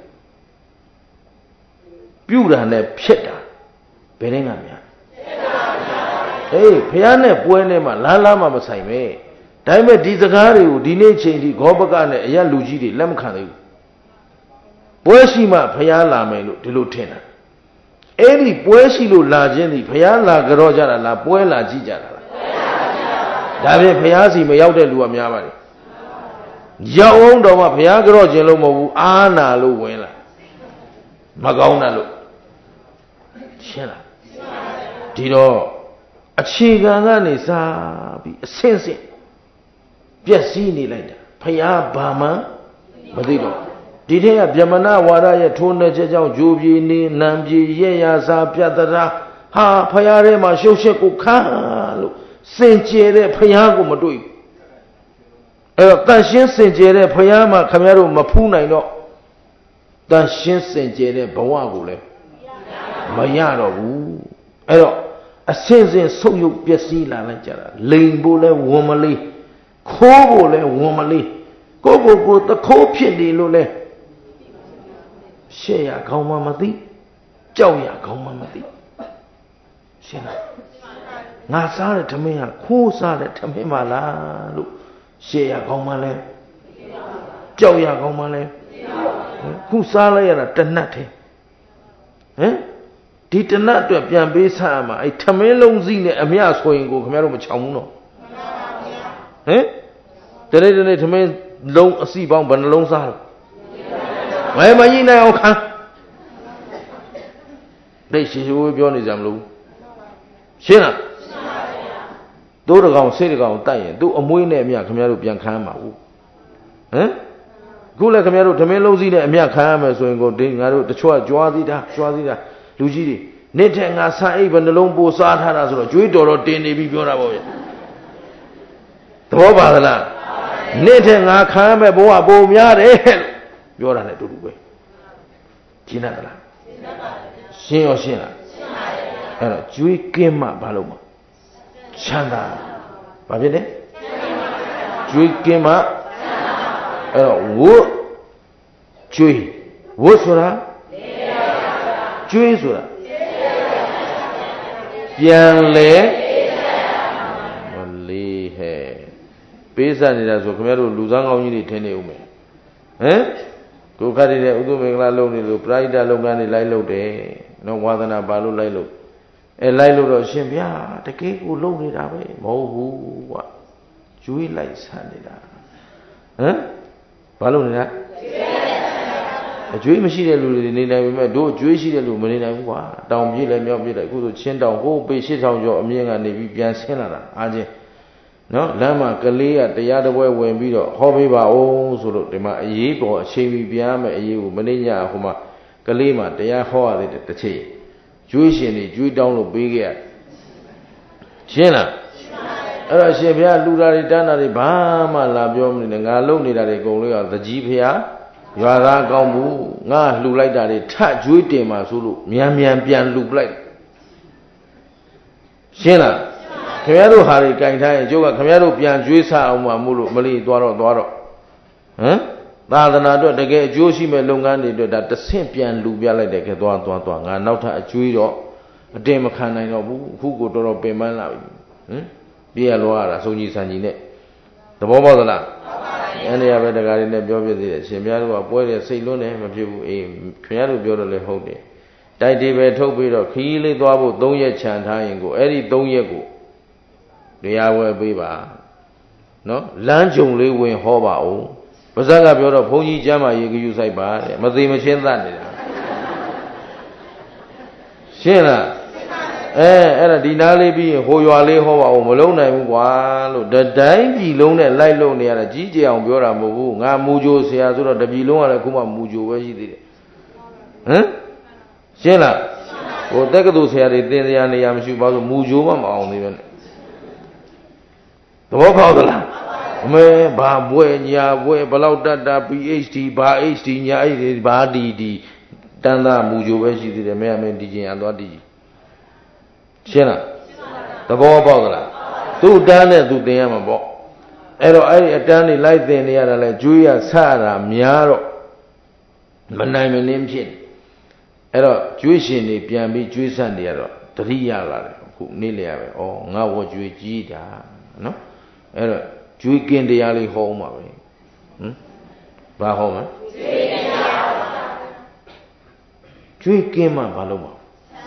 ပြုတာနဲ့ဖြစ်တာဘယ်နဲ့ကများအေးဘုရားနဲ့ပွဲနဲ့မှလားလားမှမဆိုင်ပဲဒါပေမဲ့ဒီစကားတွေကိုဒီနေ့ချိန်ထိဂောဘကနဲ့အရလူကြီးတွေလက်မခံသေးဘူးပွဲရှိမှဘုရားလာမယ်လို့ဒီလိုထင်တာအဲ့ဒီပွဲရှိလို့လာခြင်းဒီဘုရားလာကြတော့ကြတာလားပွဲလာကြည့်ကြတာလားဒါဖြင့်ဘုရားစီမရောက်တဲ့လူကများပါတယ်ရောက်အောင်တော့မှဘုရားကြတော့ခြင်းလို့မဟုတ်ဘူးအာနာလို့ဝင်လာမကောင်းတာလို့ရှင်းလားဒီတော့အခြေခံကနေစားပြီးအဆင့်ဆင့်ပျက်စီးနေလိုက်တာဘုရားဘာမှမသိတော့ဒီထက်ကဗျမနဝါဒရဲ့ထိုးနှက်ချက်ကြောင့်ဂျိုးပြေနေနံပြေရဲ့ရစာပြတ်တရာဟာဖယားထဲမှာရှုပ်ရှက်ကိုခါလို့စင်ကြယ်တဲ့ဖယားကိုမတွေ့ဘူးအဲ့တော့တန်ရှင်းစင်ကြယ်တဲ့ဖယားမှာခင်ဗျားတို့မဖူးနိုင်တော့တန်ရှင်းစင်ကြယ်တဲ့ဘဝကိုလည်းမရတော့ဘူးအဲ့တော့အစင်းစင်းဆုပ်ယုပ်ပျက်စီးလာလိုက်ကြတာလိန်ဖို့လဲဝန်မလေးခိုးဖို့လဲဝန်မလေးကိုကိုကိုတခိုးဖြစ်နေလို့လဲရှေ့ရခေါင်းမမသိကြောက်ရခေါင်းမမသိရှင်းလားငါစားတဲ့ထမင်းကခိုးစားတဲ့ထမင်းပါလားလို့ရှေ့ရခေါင်းမလဲကြောက်ရခေါင်းမလဲခုစားလိုက်ရတာတနတ်ထဲဟမ်ဒီတနတ်အတွက်ပြန်ပေးစားရမှာအဲ့ထမင်းလုံးစီးနဲ့အမြဆိုရင်ကိုခင်ဗျားတို့မချောင်ဘူးနော်ဟမ်တနေ့တနေ့ထမင်းလုံးအစီပေါင်းဘယ်နှလုံးစားလို့မမကြီးနိုင်အောင်ခံဒိတ်ရှိရှိဝေးပြောနေကြမလို့ရှင်းလားသိုးတကောင်စိတ်တကောင်တိုက်ရင်သူ့အမွေးနဲ့အမြခင်ဗျားတို့ပြန်ခံမှာဘူးဟမ်ခုလည်းခင်ဗျားတို့ဓမင်းလုံးစည်းနဲ့အမြခံရမယ်ဆိုရင်ကိုဒီငါတို့တချို့ကကြွားသေးတာကြွားသေးတာလူကြီးတွေနေ့ထက်ငါဆန်းအိပ်ဘယ်နှလုံးပိုစားထားတာဆိုတော့ကြွေးတော်တော်တင်နေပြီးပြောတာပေါ့ဗျသဘောပါသလားနေ့ထက်ငါခံရမယ်ဘဝပိုများတယ်ပြောတာနဲ့အတူတူပဲရှင်းတတ်လားရှင်းရောရှင်းလားအဲ့တော့ကြွေးကင်းမှဘာလို့မချမ်းသာဘာဖြစ်လဲကြွေးကင်းမှအဲ့တော့ဝတ်ကြွေးဝတ်ဆိုတာကြွေးဆိုတာပြန်လဲမလေးဟဲ့ပေးစနေတာဆိုခင်ဗျားတို့လူစားကောင်းကြီးတွေထင်နေဦးမယ်ဟမ်ကိုခတ်တဲ့ဥဒုမင်္ဂလာလုပ်နေလို့ပရိဒတ်လုပ်ငန်းတွေလိုက်လုပ်တယ်နော်ဝါသနာပါလို့လိုက်လို့အဲလိုက်လို့တော့ရှင်ဗျာတကယ်ကိုလုပ်နေတာပဲမဟုတ်ဘူးကွာကျွေးလိုက်ဆန်နေတာဟမ်ဘာလုပ်နေတာအကျွေးမရှိတဲ့လူတွေနေနိုင်ပေမဲ့တို့အကျွေးရှိတဲ့လူမနေနိုင်ဘူးကွာတောင်ပြေးလည်းမြောက်ပြေးလည်းအခုဆိုချင်းတောင်ဟိုးပေရှစ်ထောင်ကျော်အမြင့်ကနေပြီးပြန်ဆင်းလာတာအားချင်းနော်လမ်းမှာကလေးကတရားတစ်ပွဲဝင်ပြီးတော့ဟောပေးပါဦးဆိုလို့ဒီမှာအရေးပေါ်အချိန်ပြီးပြန်မယ်အရေးကိုမနေ့ညဟိုမှာကလေးမှာတရားဟောရတဲ့တစ်ချိန်ကျွေးရှင်တွေကျွေးတောင်းလို့ပေးခဲ့ရရှင်းလားအဲ့တော့ရှင်ဘုရားလူသားတွေတန်းတာတွေဘာမှလာပြောမနေနဲ့ငါလုံနေတာတွေအကုန်လုံးကသကြီးဘုရားရွာသားကောင်းဘူးငါလှူလိုက်တာတွေထကျွေးတင်ပါဆိုလို့မြန်မြန်ပြန်လှူပလိုက်ရှင်းလားခင်ဗျားတို့ဟာတွေကြင်ထားရင်ကျုပ်ကခင်ဗျားတို့ပြန်ကျွေးစားအောင်မှမို့လို့မလီသွားတော့သွားတော့ဟမ်သာသနာအတွက်တကယ်အကျိုးရှိမဲ့လုပ်ငန်းတွေအတွက်ဒါတဆင့်ပြန်လှူပြလိုက်တယ်ကဲသွားသွားသွားငါနောက်ထပ်အကျွေးတော့အတင်မခံနိုင်တော့ဘူးအခုကိုတော်တော်ပင်ပန်းလာပြီဟမ်ပြည့်ရလောရတာစုံကြီးဆန်ကြီးနဲ့သဘောပေါက်သလားအဲ့ဒီရပဲတကားလေးနဲ့ပြောပြသေးတယ်ရှင်ဘုရားတို့ကပွဲတယ်စိတ်လွန်းတယ်မဖြစ်ဘူးအေးခင်ဗျားတို့ပြောတော့လည်းဟုတ်တယ်တိုက်တီပဲထုတ်ပြီးတော့ခီးလေးသွားဖို့၃ရက်ခြံထားရင်ကိုအဲ့ဒီ၃ရက်ကိုတရားဝဲပေးပါနော်လမ်းကြုံလေးဝင်ဟောပါဦးပါဇက်ကပြောတော့ဘုန်းကြီးကျမ်းမာရေးကြယူဆိုင်ပါတဲ့မသေးမချင်းသတ်နေတာရှင်းလားအဲအဲ့ဒါဒီနားလေးပြီးရင်ဟိုရွာလေးဟောပါဦးမလုံးနိုင်ဘူးကွာလို့တတိုင်းပြည်လုံးနဲ့လိုက်လုံနေရတာကြီးကြအောင်ပြောတာမဟုတ်ဘူးငါမူဂျိုဆရာဆိုတော့တပြည်လုံးကလည်းခုမှမူဂျိုပဲရှိသေးတယ်ဟမ်ရှင်းလားဟိုတက္ကသိုလ်ဆရာတွေသင်တရားနေရာမရှိပါဘူးမူဂျိုမှမအောင်သေးပဲနဲ့သဘောပေါက်သလားအမေဘာဘွဲညာဘွဲဘလောက်တတ်တာ ပီ အိတ်ချ် ဒီ ဘာ အိတ်ချ် ဒီ ညာအိတ်ဒီဘာဒီဒီတန်းသားမူဂျိုပဲရှိသေးတယ်မင်းအမင်းဒီကျင်ရသွားဒီရှင်းလားသဘောပေါက်သလားသူ့တန်းနဲ့သူတင်ရမှာပေါ့အဲ့တော့အဲ့ဒီအတန်းတွေလိုက်တင်နေရတာလဲကျွေးရဆရတာများတော့မနိုင်မနှင်းဖြစ်အဲ့တော့ကျွေးရှင်တွေပြန်ပြီးကျွေးဆန့်နေရတော့တတိယလာတယ်အခုနေ့လျာပဲဩငါဝကျွေးကြီးတာနော်အဲ့တော့ကျွေးကင်းတရားလေးဟောအောင်ပါပဲဟမ်ဘာဟောမလဲကျွေးကင်းတရားကျွေးကင်းမှဘာလို့မ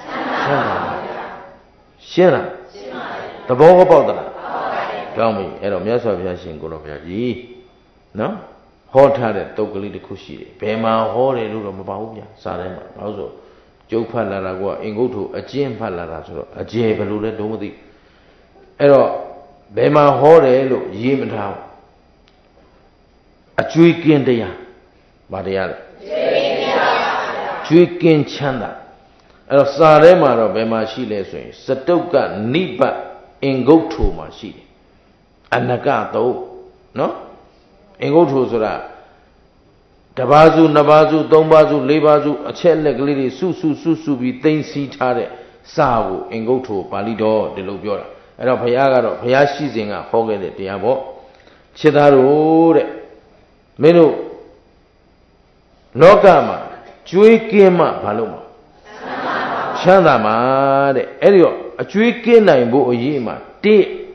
ရှင်းလားသဘောပေါက်သလားကောင်းပြီအဲ့တော့မြတ်စွာဘုရားရှင်ကိုတော်ဘုရားကြီးနော်ဟောထားတဲ့တုတ်ကလေးတစ်ခုရှိတယ်ဘယ်မှာဟောတယ်လို့တော့မပါဘူးဗျာစာထဲမှာနောက်ဆိုကျုပ်ဖတ်လာတာကအင်္ဂုတ္ထုအကျဉ်ဖတ်လာတာဆိုတော့အကျယ်ဘယ်လိုလဲတော့မသိအဲ့တော့ဘယ်မှာဟောတယ်လို့ရေးမထားဘူးအကျွေးကင်းတရားဗာတရားလဲကျွေးကင်းချမ်းသာအဲ့တော့စာထဲမှာတော့ဘယ်မှာရှိလဲဆိုရင်စတုတ်ကနိဗ္ဗတ်အင်္ဂုတ္ထုမှာရှိတယ်အနကတုတ်နော်အင်္ဂုတ္ထုဆိုတာတပါးစုနှစ်ပါးစုသုံးပါးစုလေးပါးစုအချက်လက်ကလေးတွေစုစုစုစုပြီးသိမ့်စီထားတဲ့စာကိုအင်္ဂုတ္ထုပါဠိတော်ဒီလိုပြောတာအဲ့တော့ဘုရားကတော့ဘုရားရှိစဉ်ကဟောခဲ့တဲ့တရားပေါ့ခြေသားတို့တဲ့မင်းတို့လောကမှာကျွေးကင်းမှဘာလို့မချမ်းသာမှာတဲ့အဲ့ဒီတော့အကျွေးကင်းနိုင်ဖို့အရေးမှာတိ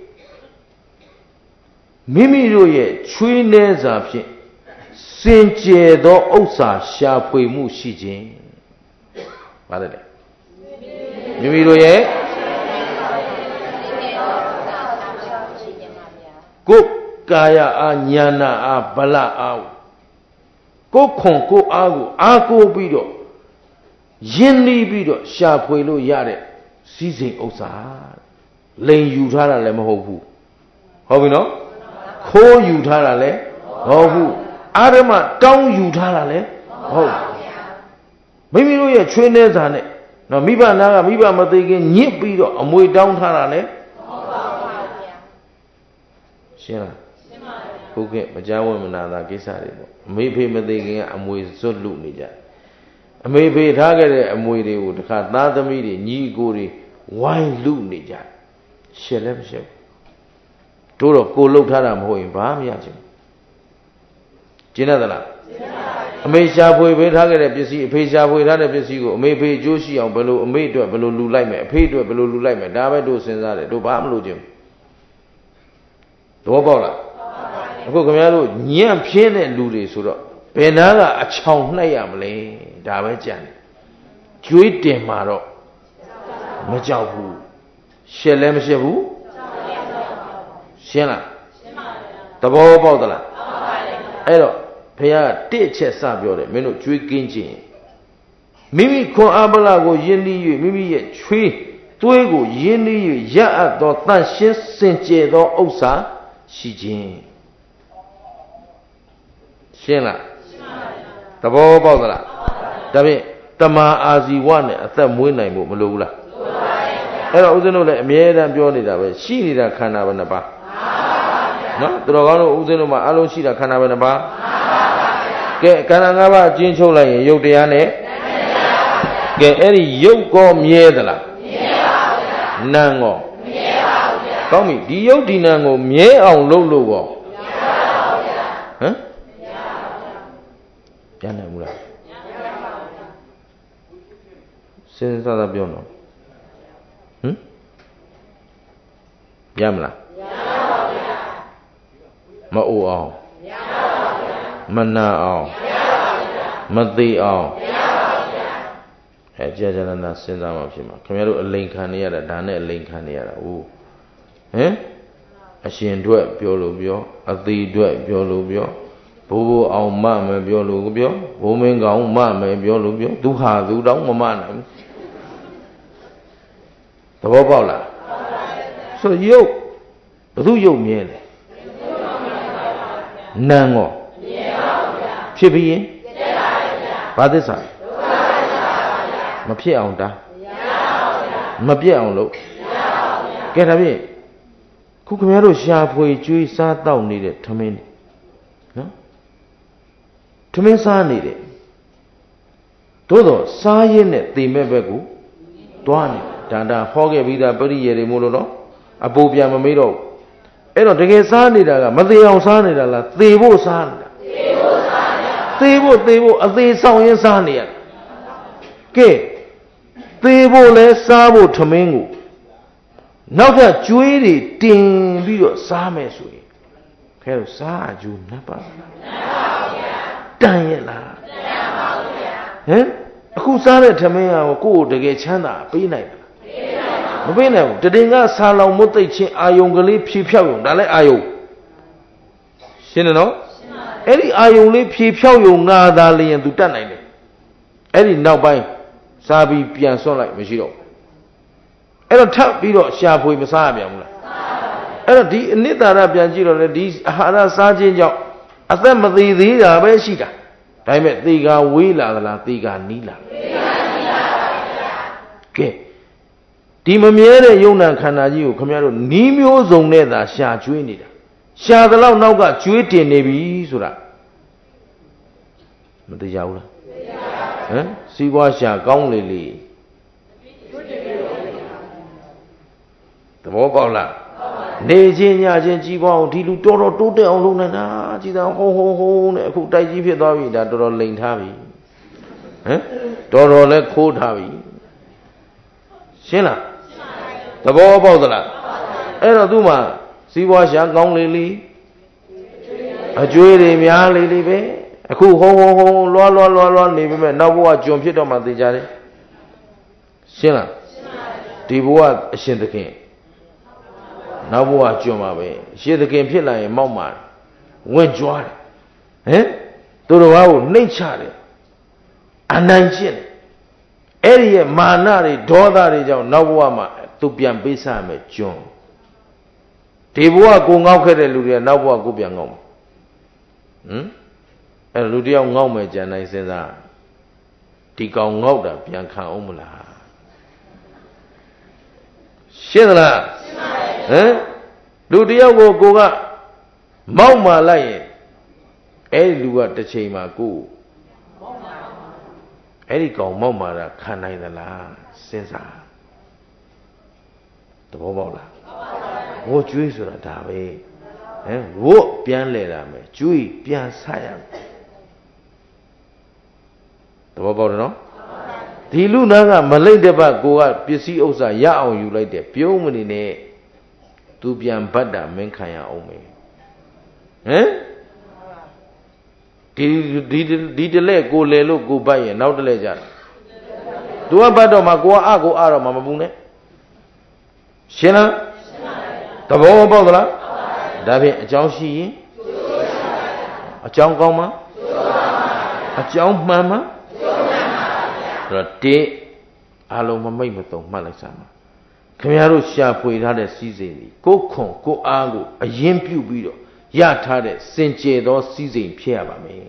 မိမိတို့ရဲ့ချွေးနှဲစာဖြင့်စင်ကြယ်သောဥစ္စာရှာဖွေမှုရှိခြင်းပါတယ်လေမိမိတို့ရဲ့ကိုယ်ကာယအာညာနာအာဗလအာကိုယ်ခွန်ကိုယ်အားကိုအားကိုးပြီးတော့ယဉ်နီးပြီးတော့ရှာဖွေလို့ရတဲ့စည်းစိမ်ဥစ္စာလိန်ယူထားတာလည်းမဟုတ်ဘူးဟုတ်ပြီနော်ခိုးယူထားတာလည်းမဟုတ်ဘူးအာရမတောင်းယူထားတာလည်းဟုတ်မိမိတို့ရဲ့ချွေးနှဲစာနဲ့နော်မိဘနာကမိဘမသိခင်ညစ်ပြီးတော့အမွေတောင်းထားတာလည်းဟုတ်ပါဘူးဗျာရှင်းလားရှင်းပါဗျာဟုတ်ကဲ့မကြောက်ဝမနာတာကိစ္စတွေပေါ့အမေဖေမသိခင်ကအမွေဇွတ်လူနေကြအမေဖေထားခဲ့တဲ့အမွေတွေကိုတခါသားသမီးတွေညီကိုတွေဝိုင်းလူနေကြရှက်လည်းမရှက်တို့တော့ကိုလှုပ်ထားတာမဟုတ်ရင်ဘာမှမရချင်ကျင်းရသလားအမေရှာဖွေပေးထားခဲ့တဲ့ပစ္စည်းအဖေရှာဖွေထားတဲ့ပစ္စည်းကိုအမေဖေအကျိုးရှိအောင်ဘယ်လိုအမေအတွက်ဘယ်လိုလူလိုက်မယ်အဖေအတွက်ဘယ်လိုလူလိုက်မယ်ဒါပဲတို့စဉ်းစားတယ်တို့ဘာမှမလုပ်ချင်ဘူးသဘောပေါက်လားအခုခင်ဗျားတို့ညံ့ပြင်းတဲ့လူတွေဆိုတော့ဘယ်နာကအချောင်နှိုက်ရမလဲဒါပဲကြံတယ်ကျွေးတင်မှာတော့မကြောက်ဘူးရှက်လည်းမရှက်ဘူးရှင်းလားရှင်းပါဗျာသဘောပေါက်သလားပေါက်ပါလေအဲ့တော့ဘုရားကတစ်ချက်စပြောတယ်မင်းတို့ကျွေးကင်းခြင်းမိမိခွန်အားပလကိုယဉ်နှီး၍မိမိရဲ့ချွေးသွေးကိုယဉ်နှီး၍ရအပ်သောတန်ရှင်းစင်ကြယ်သောဥစ္စာရှိခြင်းရှင်းလားရှင်းပါဗျာသဘောပေါက်သလားပေါက်ပါဗျာဒါဖြင့်တမာအာဇီဝနဲ့အသက်မွေးနိုင်ဖို့မလိုဘူးလားလိုပါဗျာအဲ့တော့ဦးဇင်းတို့လည်းအမြဲတမ်းပြောနေတာပဲရှိနေတာခန္ဓာပဲနှစ်ပါးနော်သူတော်ကောင်းတို့ဦးဇင်းတို့မှာအလုံးရှိတာခန္ဓာပဲနှစ်ပါးကဲခန္ဓာ၅ပါးအကျဉ်းချုပ်လိုက်ရင်ယုတ်တရားနဲ့ကဲအဲ့ဒီယုတ်ကောမြဲသလားမြဲပါဗျာနာမ်ကောမြဲပါဗျာကောင်းပြီဒီယုတ်ဒီနာမ်ကိုမြဲအောင်လုပ်လို့ကောမြဲပါဗျာဟမ်မြဲပါဗျာပြန်နိုင်ဘူးလားမြဲပါဗျာစဉ်းစားတာပြောနော်ဟမ်ရမလားမအိုအောင်မရပါဘူးမနာအောင်မရပါဘူးမသိအောင်မရပါဘူးအဲကြာကြာနာစဉ်းစားမှဖြစ်မှာခင်ဗျားတို့အလိန်ခံနေရတာဒါနဲ့အလိန်ခံနေရတာဟုတ်ဟင်အရှင်အတွက်ပြောလို့ပြောအသေးအတွက်ပြောလို့ပြောဘိုးဘိုးအောင်မမပြောလို့ပြောဘိုးမင်းကောင်မမပြောလို့ပြောသူဟာသူတောင်းမမနိုင်ဘူးသဘောပေါက်လားဆိုရုပ်ဘသူရုပ်မြဲလဲနာမ်ရောမြဲပါဗျာဖြစ်ပြီးရင်ဖြစ်ပါဗျာဘာသစ္စာဒုက္ခသစ္စာပါဗျာမဖြစ်အောင်တာမရပါဗျာမပြည့်အောင်လုပ်မရပါဗျာကဲဒါဖြင့်ခုခင်ဗျားတို့ရှာဖွေကြွေးစားတောက်နေတဲ့ထမင်းနော်ထမင်းစားနေတယ်သို့တော့စားရင်းနဲ့တိမ်မဲ့ဘက်ကိုတွားနေဒါဒါဟောခဲ့ပြီးသားပရိယေတွေမို့လို့နော်အပူပြန်မမေးတော့အဲ့တော့တကယ်စားနေတာကမသေးအောင်စားနေတာလားသေဖို့စားနေတာသေဖို့စားနေတာသေဖို့သေဖို့အသေးဆောင်ရင်းစားနေရကဲသေဖို့လဲစားဖို့ထမင်းကိုနောက်ထပ်ကျွေးတွေတင်ပြီးတော့စားမယ်ဆိုရင်ခဲလို့စားအကျိုးနတ်ပါလားနတ်ပါဗျာတန်ရဲ့လားတန်ပါဗျာဟမ်အခုစားတဲ့ထမင်းကကိုယ့်ကိုတကယ်ချမ်းသာပေးနိုင်လားမပေးနိုင်ဘူးတည်ငါဆာလောင်မွတ်သိချင်းအာယုံကလေးဖြေဖြောက်ရုံဒါလည်းအာယုံရှင်းတယ်နော်အဲ့ဒီအာယုံလေးဖြေဖြောက်ရုံငါသာလျင်သူတတ်နိုင်တယ်အဲ့ဒီနောက်ပိုင်းစားပြီးပြန်ဆွတ်လိုက်မရှိတော့အဲ့တော့ထပ်ပြီးတော့ရှာဖွေမစားရပြန်ဘူးလားအဲ့တော့ဒီအနိတ္တရပြန်ကြည့်တော့လေဒီအာဟာရစားခြင်းကြောင့်အသက်မသေးသေးတာပဲရှိတာဒါပေမဲ့သေကဝေးလာသလားသေကနီးလာသေကနီးလာပါဗျာကဲဒီမမြဲတဲ့ယုံနာခန္ဓာကြီးကိုခင်ဗျားတို့နီးမျိုးစုံနဲ့သာရှာကျွေးနေတာရှာသလောက်နောက်ကကျွေးတင်နေပြီဆိုတာမသိကြဘူးလားသိကြပါဘူးဟမ်စီးပွားရှာကောင်းလေလေသဘောပေါက်လားနေချင်းညချင်းကြီးပွားအောင်ဒီလူတော်တော်တိုးတက်အောင်လုပ်နေတာကြည်သာဟိုးဟိုးဟိုးနဲ့အခုတိုက်ကြီးဖြစ်သွားပြီဒါတော်တော်လိန်ထားပြီဟမ်တော်တော်လဲခိုးထားပြီရှင်းလားသဘောပေါက်သလားအဲ့တော့သူ့မှာစီးပွားရှာကောင်းလေလေအကျွေးတွေများလေလေပဲအခုဟုံးဟုံးဟုံးလွားလွားလွားလွားနေပြီမဲ့နောက်ဘဝကျွန်ဖြစ်တော့မှသိကြတယ်ရှင်းလားဒီဘဝအရှင်သခင်နောက်ဘဝကျွန်ပါပဲအရှင်သခင်ဖြစ်လာရင်မောက်မာဝင့်ကြွားတယ်ဟမ်သူတော်ဘာကိုနှိမ့်ချတယ်အနိုင်ကျင့်တယ်အဲ့ဒီရဲ့မာနတွေဒေါသတွေကြောင့်နောက်ဘဝမှာသူပြန်ပေးစားမယ်ကျွန်ဒီဘဝကိုငေါက်ခဲ့တဲ့လူတွေကနောက်ဘဝကိုပြန်ငေါက်မှာဟမ်အဲ့လူတယောက်ငေါက်မယ်ကြံနိုင်စဉ်းစားဒီကောင်ငေါက်တာပြန်ခံအောင်မလားရှင်းသလားရှင်းပါပြီဟမ်လူတယောက်ကိုကိုကမောက်မာလိုက်ရင်အဲ့ဒီလူကတစ်ချိန်မှာကိုမောက်မာအဲ့ဒီကောင်မောက်မာတာခံနိုင်သလားစဉ်းစားသဘောပေါက်လားဝတ်ကျွေးဆိုတာဒါပဲဟမ်ဝတ်ပြန်လဲတာမယ်ကျွေးပြန်ဆရမယ်သဘောပေါက်တယ်နော်ဒီလူနာကမလိမ့်တဲ့ဘက်ကိုကပစ္စည်းဥစ္စာရအောင်ယူလိုက်တယ်ပြုံးမနေနဲ့သူပြန်ဗတ်တာမင်းခံရအောင်မယ်ဟမ်ဒီဒီဒီတလဲကိုလဲလို့ကိုဗတ်ရင်နောက်တလဲကြတယ်သူကဗတ်တော့မှကိုကအကိုအတော့မှမပူနဲ့ရှင်းလားသဘောပေါက်သလားဒါဖြင့်အကြောင်းရှိရင်အကြောင်းကောင်းမှာအကြောင်းမှန်မှာဆိုတော့တေးအလုံးမမိတ်မတုံမှတ်လိုက်စမ်းပါခင်ဗျားတို့ရှာဖွေထားတဲ့စီးစိမ်ကြီးကိုခွန်ကိုအားကိုအရင်ပြုတ်ပြီးတော့ရထားတဲ့စင်ကြယ်သောစီးစိမ်ဖြစ်ရပါမယ်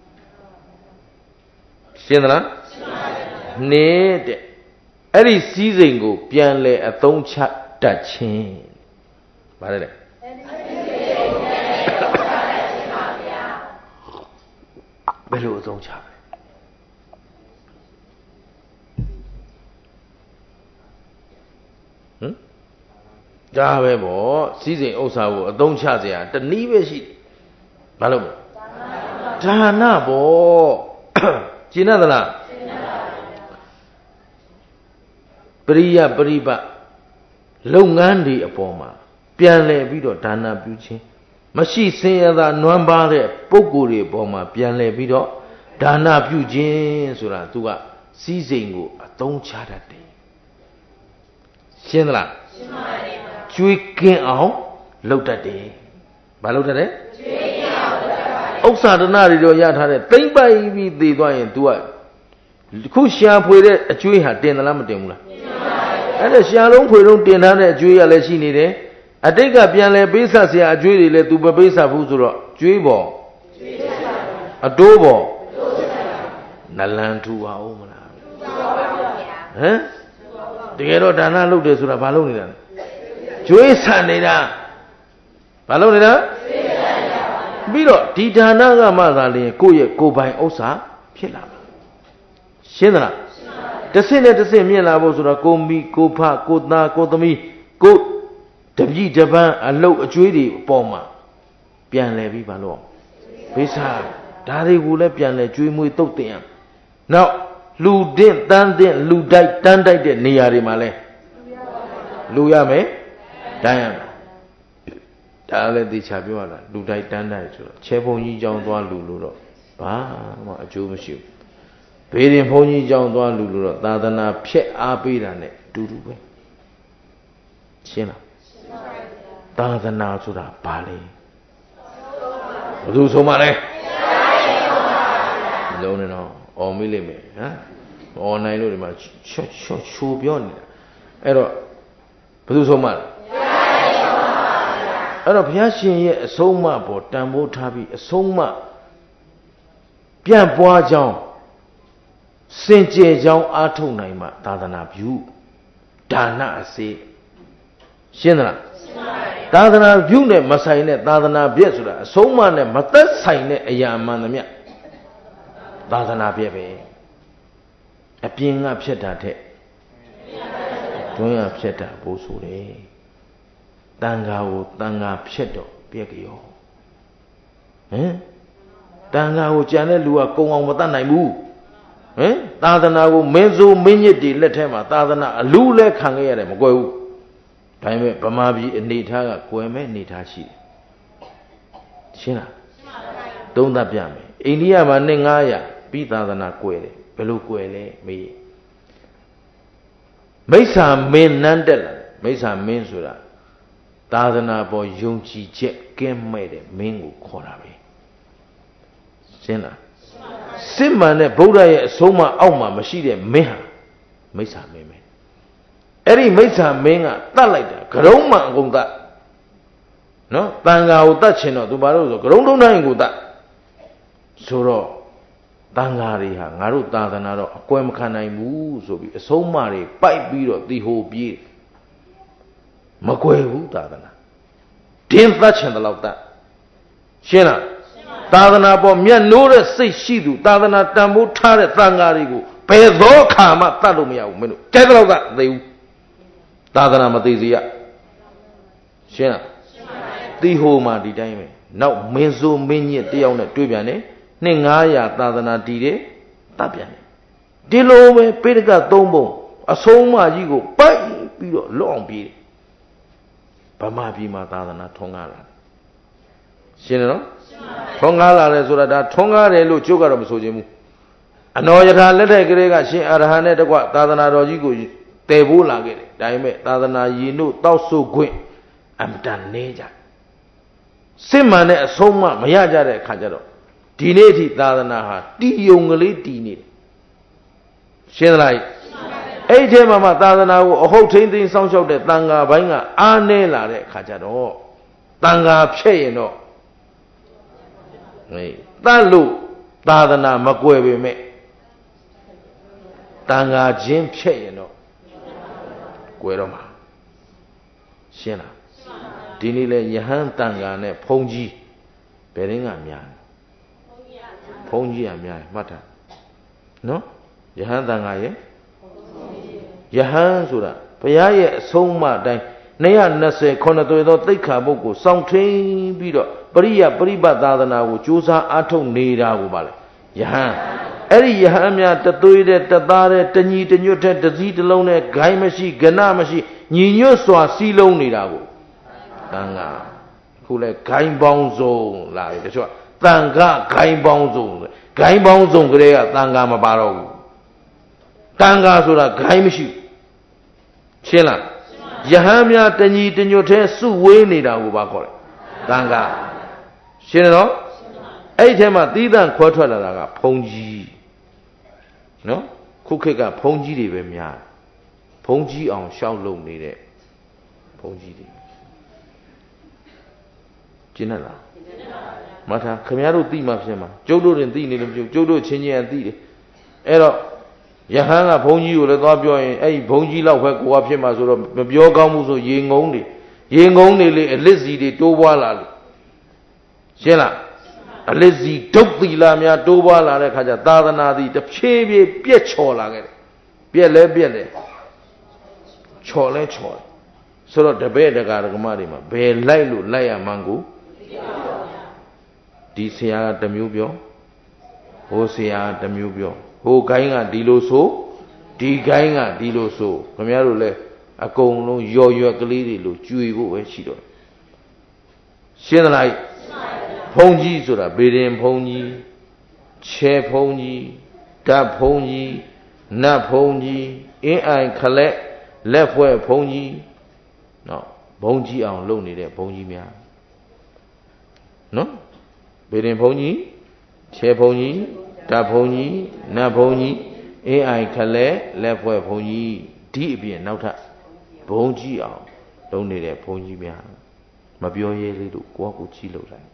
ရှင်းသလားရှင်းပါပြီနေတဲ့အဲ့ဒီစီးစိမ်ကိုပြန်လဲအသုံးချတတ်ခြင်းဗါတယ်လေဘယ်လိုအသုံးချလဲဟမ်ဒါပဲပေါ့စီးစိမ်ဥစ္စာကိုအသုံးချเสียတနည်းပဲရှိဘာလို့မလဲဒါနပေါ့ကျင့်ရသလားပရိယပရိပတ်လုပ်ငန်းတွေအပေါ်မှာပြန်လည်ပြီးတော့ဒါနပြုခြင်းမရှိစင်ရသာနွမ်းပါတဲ့ပုဂ္ဂိုလ်တွေအပေါ်မှာပြန်လည်ပြီးတော့ဒါနပြုခြင်းဆိုတာသူကစီးစိမ်ကိုအသုံးချတတ်တယ်ရှင်းသလားရှင်းပါတယ်ကျွေးကင်းအောင်လုပ်တတ်တယ်ဘာလုပ်တတ်လဲကျွေးကင်းအောင်လုပ်တတ်ပါတယ်ဥစ္စာဒနာတွေတော့ရထားတဲ့သိမ့်ပိုက်ပြီးသေသွားရင် तू ကခုရှာဖွေတဲ့အကျွေးဟာတင်သလားမတင်ဘူးလားတင်ပါတယ်အဲ့ဒါရှာလုံးဖွေလုံးတင်ထားတဲ့အကျွေးရလည်းရှိနေတယ်အတိတ်ကပြန်လဲပေးဆက်เสียအကျွေးတွေလည်း तू မပေးဆက်ဘူးဆိုတော့ကျွေးပေါ်ကျွေးဆက်ပါအတိုးပေါ်အတိုးဆက်ပါနလန်ထူပါဦးမလားထူပါပါဗျာဟမ်တကယ်တော့ဒါနလုပ်တယ်ဆိုတာဘာလုပ်နေတာလဲကျွေးဆန်နေတာဘာလုပ်နေတာကျွေးဆန်နေတာပြီးတော့ဒီဒါနကမှသာလျှင်ကိုယ့်ရဲ့ကိုယ်ပိုင်ဥစ္စာဖြစ်လာမှာရှင်းသလားတစ်စင်းနဲ့တစ်စင်းမြင်လာဖို့ဆိုတော့ကိုမီကိုဖကိုသားကိုသမီးကိုတပည့်တပန်းအလုတ်အကျွေးတွေအပေါ်မှာပြန်လဲပြီးဘာလို့ဘေးစားဒါတွေကိုလည်းပြန်လဲကျွေးမွေးတုတ်တင်ရနောက်လူဒင့်တန်းဒင့်လူတိုက်တန်းတိုက်တဲ့နေရာတွေမှာလဲလူရမယ်တန်းရမယ်ဒါလည်းသိချာပြောရတာလူတိုက်တန်းတိုက်ဆိုတော့ခြေဖုံကြီးကြောင်းသွားလူလို့တော့ဘာမှအကျိုးမရှိဘူးဘေးရင်ဘုန်းကြီးကြောင်းသွားလူလို့တော့သာသနာဖျက်အားပေးတာနဲ့အတူတူပဲရှင်းလားသာသနာဆိုတာဘာလဲဘယ်သူဆုံးမလဲလုံးနေတော့အော်မိလိမ့်မယ်ဟမ်အော်နိုင်လို့ဒီမှာချွတ်ချွတ်ချိုးပြောနေတာအဲ့တော့ဘယ်သူဆုံးမလဲအဲ့တော့ဘုရားရှင်ရဲ့အဆုံးအမပေါ်တန်ဖိုးထားပြီးအဆုံးအမပြန့်ပွားကြောင်းစင်ကြယ်ကြောင်းအားထုတ်နိုင်မှသာသနာပြုဒါနအစေရှင်းသလားသာသနာပြုနဲ့မဆိုင်တဲ့သာသနာပြည့်ဆိုတာအဆုံးအမနဲ့မသက်ဆိုင်တဲ့အရာမှန်သမျှသာသနာပြည့်ပဲအပြင်ကဖြစ်တာတဲ့တွင်းကဖြစ်တာဘိုးဆိုတယ်တန်ဃာကိုတန်ဃာဖြစ်တော့ပြည့်ကြောဟင်တန်ဃာကိုကြံတဲ့လူကကုံအောင်မတတ်နိုင်ဘူးဟင်သာသနာကိုမင်းစိုးမင်းညစ်တွေလက်ထဲမှာသာသနာအလူလဲခံခဲ့ရတယ်မကွယ်ဘူးဒါပေမဲ့ဗမာပြည်အနေထားကကွယ်မဲ့အနေထားရှိတယ်ရှင်းလားသုံးသပ်ပြမယ်အိန္ဒိယမှာနှစ်ငါးရာပြီးသာသနာကွယ်တယ်ဘယ်လိုကွယ်လဲမေးမိစ္ဆာမင်းနန်းတက်လာမိစ္ဆာမင်းဆိုတာသာသနာပေါ်ယုံကြည်ချက်ကင်းမဲ့တဲ့မင်းကိုခေါ်တာပဲရှင်းလားစစ်မှန်တဲ့ဗုဒ္ဓရဲ့အဆုံးအမအောက်မှာမရှိတဲ့မင်းဟာမိစ္ဆာမင်းပဲအဲ့ဒီမိစ္ဆာမင်းကတတ်လိုက်တာဂရုံးမှအကုန်တတ်နော်တန်ဃာကိုတတ်ချင်တော့သူဘာလို့ဆိုဂရုံးလုံးတိုင်းကိုတတ်ဆိုတော့တန်ဃာတွေဟာငါတို့သာသနာတော့အကွယ်မခံနိုင်ဘူးဆိုပြီးအဆုံးအမတွေပိုက်ပြီးတော့တီဟိုပြေးမကွယ်ဘူးသာသနာဒင်းသတ်ချင်တယ်လို့တတ်ရှင်းလားသာသနာပေါ်မျက်နှိုးတဲ့စိတ်ရှိသူသာသနာတန်ဖိုးထားတဲ့သံဃာတွေကိုဘယ်သောအခါမှတတ်လို့မရဘူးမင်းတို့တဲတော့ကသိဘူးသာသနာမသိစေရရှင်းလားသိဟိုမှဒီတိုင်းပဲနောက်မင်းစိုးမင်းညစ်တယောက်နဲ့တွေ့ပြန်တယ်နှစ်ငါးရာသာသနာတည်တယ်တတ်ပြန်တယ်ဒီလိုပဲပိဋကသုံးပုံအဆုံးအမကြီးကိုပိုက်ပြီးတော့လွတ်အောင်ပြေးဗမာပြည်မှာသာသနာထွန်းကားလာရှင်းတယ်နော်ထွန်းကားလာတယ်ဆိုတာဒါထွန်းကားတယ်လို့ကျုပ်ကတော့မဆိုချင်ဘူးအနော်ယထာလက်ထက်ကလေးကရှင်အာရဟံနဲ့တကွသာသနာတော်ကြီးကိုတည်ဖို့လာခဲ့တယ်ဒါပေမဲ့သာသနာရည်တို့တောက်ဆုခွင့်အမတန်နေကြစစ်မှန်တဲ့အဆုံးမမရကြတဲ့အခါကျတော့ဒီနေ့အထိသာသနာဟာတီယုံကလေးတည်နေတယ်ရှင်းသလားအဲ့ဒီထဲမှာမှသာသနာကိုအဟုတ်ထိမ့်သိမ်းစောင့်ရှောက်တဲ့တန်ဃာဘိုင်းကအားနည်းလာတဲ့အခါကျတော့တန်ဃာဖြစ်ရင်တော့ဟေးတတ်လို့သာသနာမကွယ်ပေမဲ့တန်ဃာချင်းဖြစ်ရင်တော့ကွယ်တော့မှာရှင်းလားဒီနေ့လေယဟန်တန်ဃာနဲ့ဘုံကြီးဘယ်ရင်းကများဘုံကြီးကများမှတ်ထားနော်ယဟန်တန်ဃာရဲ့ယဟန်ဆိုတာဘုရားရဲ့အဆုံးအမအတိုင်းနှစ်ရာနှစ်ဆယ်ခုနှစ်သွေသောသိက္ခာပုဂ္ဂိုလ်စောင့်ထိန်ပြီးတော့ပရိယပရိပတ်သာသနာကိုကြိုးစားအားထုတ်နေတာကိုပါလေယဟန်အဲ့ဒီယဟန်များတသွေးတဲ့တသားတဲ့တညီတညွတ်တဲ့တစည်းတစ်လုံးနဲ့ဂိုင်းမရှိကဏမရှိညီညွတ်စွာစီးလုံးနေတာကိုတန်ခါခုလဲဂိုင်းပေါင်းစုံလာပြီတချို့တန်ခါဂိုင်းပေါင်းစုံဂိုင်းပေါင်းစုံကလေးကတန်ခါမပါတော့ဘူးတန်ခါဆိုတာဂိုင်းမရှိရှင်းလားယဟန်များတညီတညွတ်တဲ့စုဝေးနေတာကိုပါခေါ်တယ်တန်ခါရှင်းနော်အဲ့ဒီထဲမှာသီးသန့်ခွဲထွက်လာတာကဘုံကြီးနော်ခုခေတ်ကဘုံကြီးတွေပဲများဘုံကြီးအောင်ရှောက်လုံနေတဲ့ဘုံကြီးတွေကျင်းလားမထားခင်ဗျားတို့သိမှဖြစ်မှာကျုပ်တို့တင်သိနေလို့မပြုတ်ကျုပ်တို့ချင်းချင်းအသိတယ်အဲ့တော့ယဟန်ကဘုံကြီးကိုလည်းသွားပြောရင်အဲ့ဒီဘုံကြီးလောက်ပဲကိုကဖြစ်မှာဆိုတော့မပြောကောင်းဘူးဆိုရေငုံတွေရေငုံတွေလေအလစ်စီတွေတိုးပွားလာလို့ရှင်းလားအလစ်စီဒုတ်သီလာများတိုးပွားလာတဲ့ခါကျသာသနာသည်တစ်ဖြည်းဖြည်းပြက်ချော်လာခဲ့တယ်ပြက်လဲပြက်တယ်ချော်လဲချော်တယ်ဆိုတော့တပည့်တကာဓမ္မတွေမှာဘယ်လိုက်လို့လိုက်ရမှန်းကိုဒီဆရာကတစ်မျိုးပြောဟိုဆရာကတစ်မျိုးပြောဟိုကိုင်းကဒီလိုဆိုဒီကိုင်းကဒီလိုဆိုခင်ဗျားတို့လည်းအကုန်လုံးရော်ရွက်ကလေးတွေလို့ကြွေဖို့ပဲရှိတော့ရှင်းသလားဘုံကြီးဆိုတာဗေဒင်ဘုံကြီးခြေဘုံကြီးဓာတ်ဘုံကြီးနတ်ဘုံကြီးအင်းအိုင်ခလက်လက်ဖွဲ့ဘုံကြီးနော်ဘုံကြီးအောင်လုပ်နေတဲ့ဘုံကြီးများနော်ဗေဒင်ဘုံကြီးခြေဘုံကြီးဓာတ်ဘုံကြီးနတ်ဘုံကြီးအေးအိုင်ခလဲလက်ဖွဲ့ဘုံကြီးဒီအပြင်နောက်ထပ်ဘုံကြီးအောင်လုပ်နေတဲ့ဘုံကြီးများမပြောရဲလေးတို့ကိုယ့်ကိုကြည့်လို့တိုင်း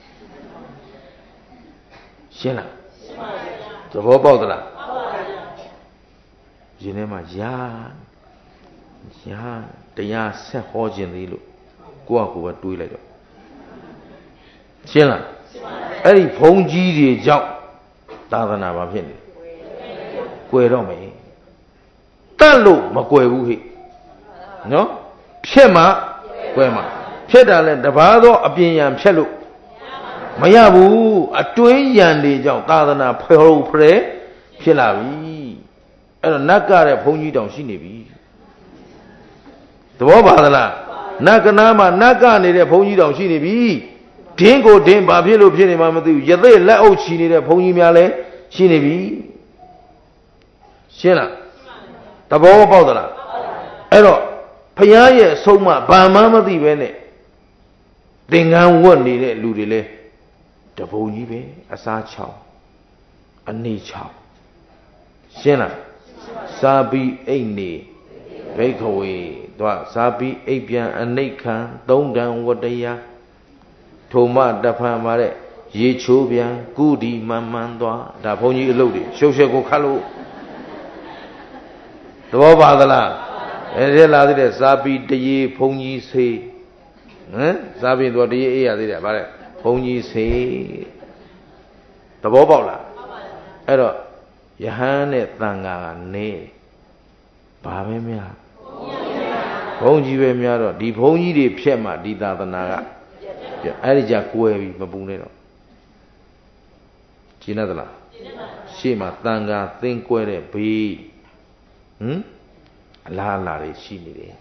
ရှင်းလားရှင်းပါဗျာသဘောပေါက်သလားပေါက်ပါဗျာရှင်ထဲမှာရာရာတရားဆက်ဟောခြင်းသေးလို့ကိုယ့်အကူပဲတွေးလိုက်တော့ရှင်းလားရှင်းပါဗျာအဲ့ဒီဘုံကြီးတွေကြောင့်သာသနာဘာဖြစ်နေကွယ်တော့မယ်တတ်လို့မကွယ်ဘူးဟိနော်ဖြစ်မှကွယ်မှာဖြစ်တာလဲတပါးသောအပြင်ရန်ဖြစ်လို့မရဘူးအတွင်းရန်တွေကြောင့်သာသနာဖယ်ဟုတ်ဖရဲဖြစ်လာပြီအဲ့တော့နတ်ကတဲ့ဘုန်းကြီးတောင်ရှိနေပြီသဘောပါသလားနတ်ကနာမှာနတ်ကနေတဲ့ဘုန်းကြီးတောင်ရှိနေပြီဒင်းကိုဒင်းဘာဖြစ်လို့ဖြစ်နေမှမသိဘူးရသေးလက်အုပ်ချီနေတဲ့ဘုန်းကြီးများလည်းရှိနေပြီရှင်းလားသဘောပေါက်သလားအဲ့တော့ဘုရားရဲ့အဆုံးအမဘာမှမသိပဲနဲ့သင်္ကန်းဝတ်နေတဲ့လူတွေလဲတဘုံကြီးပဲအစားချောင်းအနေချောင်းရှင်းလားစာပြီးအိတ်နေဘိက္ခဝေသွားစာပြီးအိတ်ပြန်အနိခံသုံးတန်ဝတ္တရားထိုမတဖန်ပါတဲ့ရေချိုးပြန်ကုဒီမှန်မှန်သွားဒါဘုန်းကြီးအလုပ်တွေရှုပ်ရှက်ကိုခတ်လို့သဘောပါသလားအဲဒီလာသေးတဲ့စာပြီးတရေဘုန်းကြီးဆေးဟမ်စာပြီးတော့တရေအေးရသေးတယ်ဗါတဲ့ဘုန်းကြီးဆေးသဘောပေါက်လားအဲ့တော့ယဟန်နဲ့တန်ဃာကနေဘာပဲများဘုန်းကြီးပဲများတော့ဒီဘုန်းကြီးတွေဖြက်မှဒီသာသနာကအဲ့ဒီကြကွယ်ပြီးမပူနဲ့တော့ရှင်းသလားရှေ့မှာတန်ဃာသင်ကွယ်တဲ့ဘေးဟမ်အလားအလာတွေရှိနေတယ်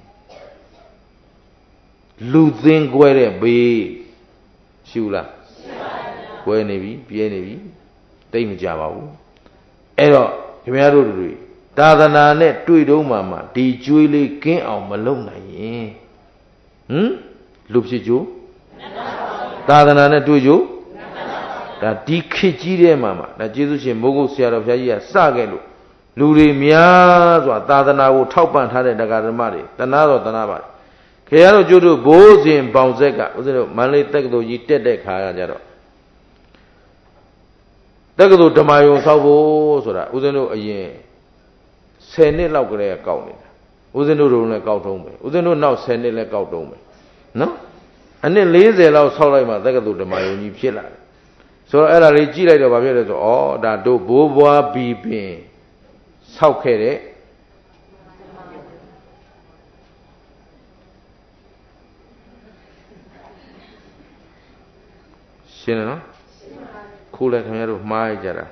လူသင်ကွယ်တဲ့ဘေးရှိဘူးလားရှိပါဘူးကွယ်နေပြီပြဲနေပြီတိတ်မကြပါဘူးအဲ့တော့ခင်ဗျားတို့တွေသာသနာနဲ့တွေ့တော့မှမှဒီကျွေးလေးကင်းအောင်မလုပ်နိုင်ရင်ဟမ်လူဖြစ်ကြသာသနာနဲ့တွေ့ကြဒါဒီခေတ်ကြီးတဲ့မှာမှာဒါကျေးဇူးရှင်မိုးကုတ်ဆရာတော်ဘုရားကြီးကစခဲ့လို့လူတွေများစွာသာသနာကိုထောက်ပံ့ထားတဲ့တရားဓမ္မတွေတနာတော်တနာပါခေရတို့ကျို့တို့ဘိုးစဉ်ပေါင်ဆက်ကဦးဇင်းတို့မန္တလေးတက္ကသိုလ်ကြီးတက်တဲ့ခါရကြတော့တက္ကသိုလ်ဓမ္မယုံဆောက်ဖို့ဆိုတာဦးဇင်းတို့အရင်ဆယ်နှစ်လောက်ကလေးကောက်နေတာဦးဇင်းတို့တို့လည်းကောက်တုံးပဲဦးဇင်းတို့နောက်ဆယ်နှစ်လည်းကောက်တုံးပဲနော်အနှစ်လေးဆယ်လောက်ဆောက်လိုက်မှတက္ကသိုလ်ဓမ္မယုံကြီးဖြစ်လာတယ်ဆိုတော့အဲ့ဒါလေးကြည့်လိုက်တော့ဗာဖြစ်လဲဆိုဩဒါတို့ဘိုးဘွားဘီပင်ဆောက်ခဲ့တဲ့ရှင်းတယ်နော်ခုလည်းခင်ဗျားတို့မှားကြတာ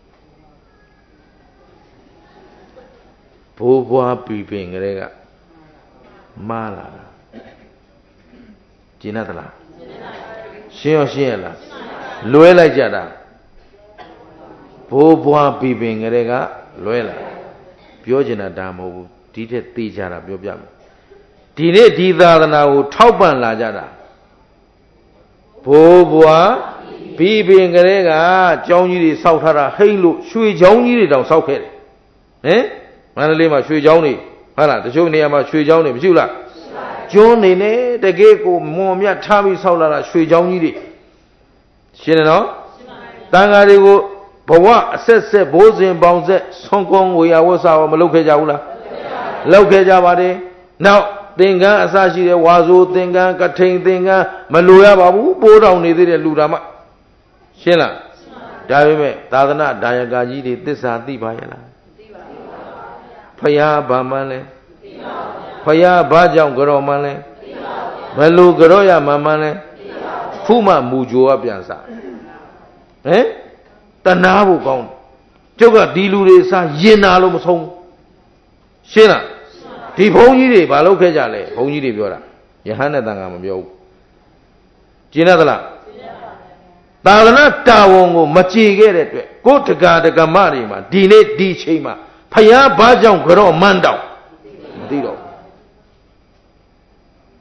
ဘိုးဘွားဘီပင်ကလေးကမှားလာတာကျင်းသလားရှင်းရောရှင်းရလားလွဲလိုက်ကြတာဘိုးဘွားဘီပင်ကလေးကလွဲလာပြောချင်တာဒါမဟုတ်ဘူးဒီထက်သိကြတာပြောပြမယ်ဒီနေ့ဒီသာသနာကိုထောက်ပံ့လာကြတာဘိုးဘွားဘီပင်ကလေးကကျောင်းကြီးတွေစောက်ထားတာဟိမ့်လို့ရွှေကျောင်းကြီးတွေတောင်စောက်ခဲ့တယ်ဟင်မန္တလေးမှာရွှေကျောင်းတွေဟုတ်လားတချို့နေရာမှာရွှေကျောင်းတွေမရှိဘူးလားကျွန်းနေနေတကယ်ကိုမွန်မြတ်ထားပြီးစောက်လာတာရွှေကျောင်းကြီးတွေရှင်းတယ်နော်တန်ဃာတွေကိုဘဝအဆက်ဆက်ဘိုးစဉ်ပေါင်းဆက်ဆွန်ကုန်းဝေယဝဆာမလုပ်ခဲ့ကြဘူးလားလုပ်ခဲ့ကြပါတယ်နောက်သင်္ကန်းအစရှိတဲ့ဝါဆိုသင်္ကန်းကထိန်သင်္ကန်းမလိုရပါဘူးပိုးတောင်နေသေးတဲ့လူတာမှရှင်းလားဒါပေမဲ့သာသနာဒါယကာကြီးတွေသစ္စာသိပါရဲ့လားသိပါဘူးဖယားဘာမှန်းလဲသိပါဘူးဖယားဘာကြောင့်ကြော်မှန်းလဲသိပါဘူးဘယ်လိုကြော်ရမှန်းမှန်းလဲသိပါဘူးခုမှမူကြိုကပြန်စားဟင်တနာဖို့ကောင်းတယ်ကျုပ်ကဒီလူတွေစားရင်နာလို့မဆုံးရှင်းလားဒီဘုန်းကြီးတွေဘာလုပ်ခဲ့ကြလဲဘုန်းကြီးတွေပြောတာယဟန်နဲ့တန်ခါမပြောဘူးကျင်းသလားသာသနာတာဝန်ကိုမကြည်ခဲ့တဲ့အတွက်ကိုယ်တက္ကဒကမတွေမှာဒီနေ့ဒီချိန်မှာဖယားဘာကြောင့်ကြော့မန်းတောင်မသိတော့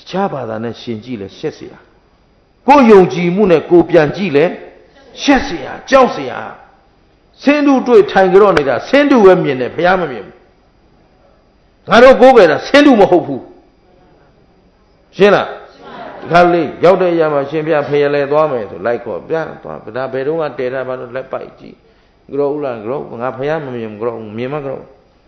ခြားဘာသာနဲ့ရှင်ကြည့်လဲရှက်เสียကိုယုံကြည်မှုနဲ့ကိုပြန်ကြည့်လဲရှက်เสียကြောက်เสียဆင်းတုတွေ့ထိုင်ကြတော့နေတာဆင်းတုပဲမြင်တယ်ဘုရားမမြင်ဘူးငါတို့ကိုးကွယ်တာဆင်းတုမဟုတ်ဘူးရှင်းလားဒီခါလေးရောက်တဲ့အရာမှာရှင်ပြဖယလဲသွားမယ်ဆိုလိုက်ခေါ်ပြသွားဒါဘယ်တော့ကတည်တာဘာလို့လက်ပိုက်ကြည့်ကြောဦးလားကြောငါဖယမမြင်ဘူးကြောမြင်မကြော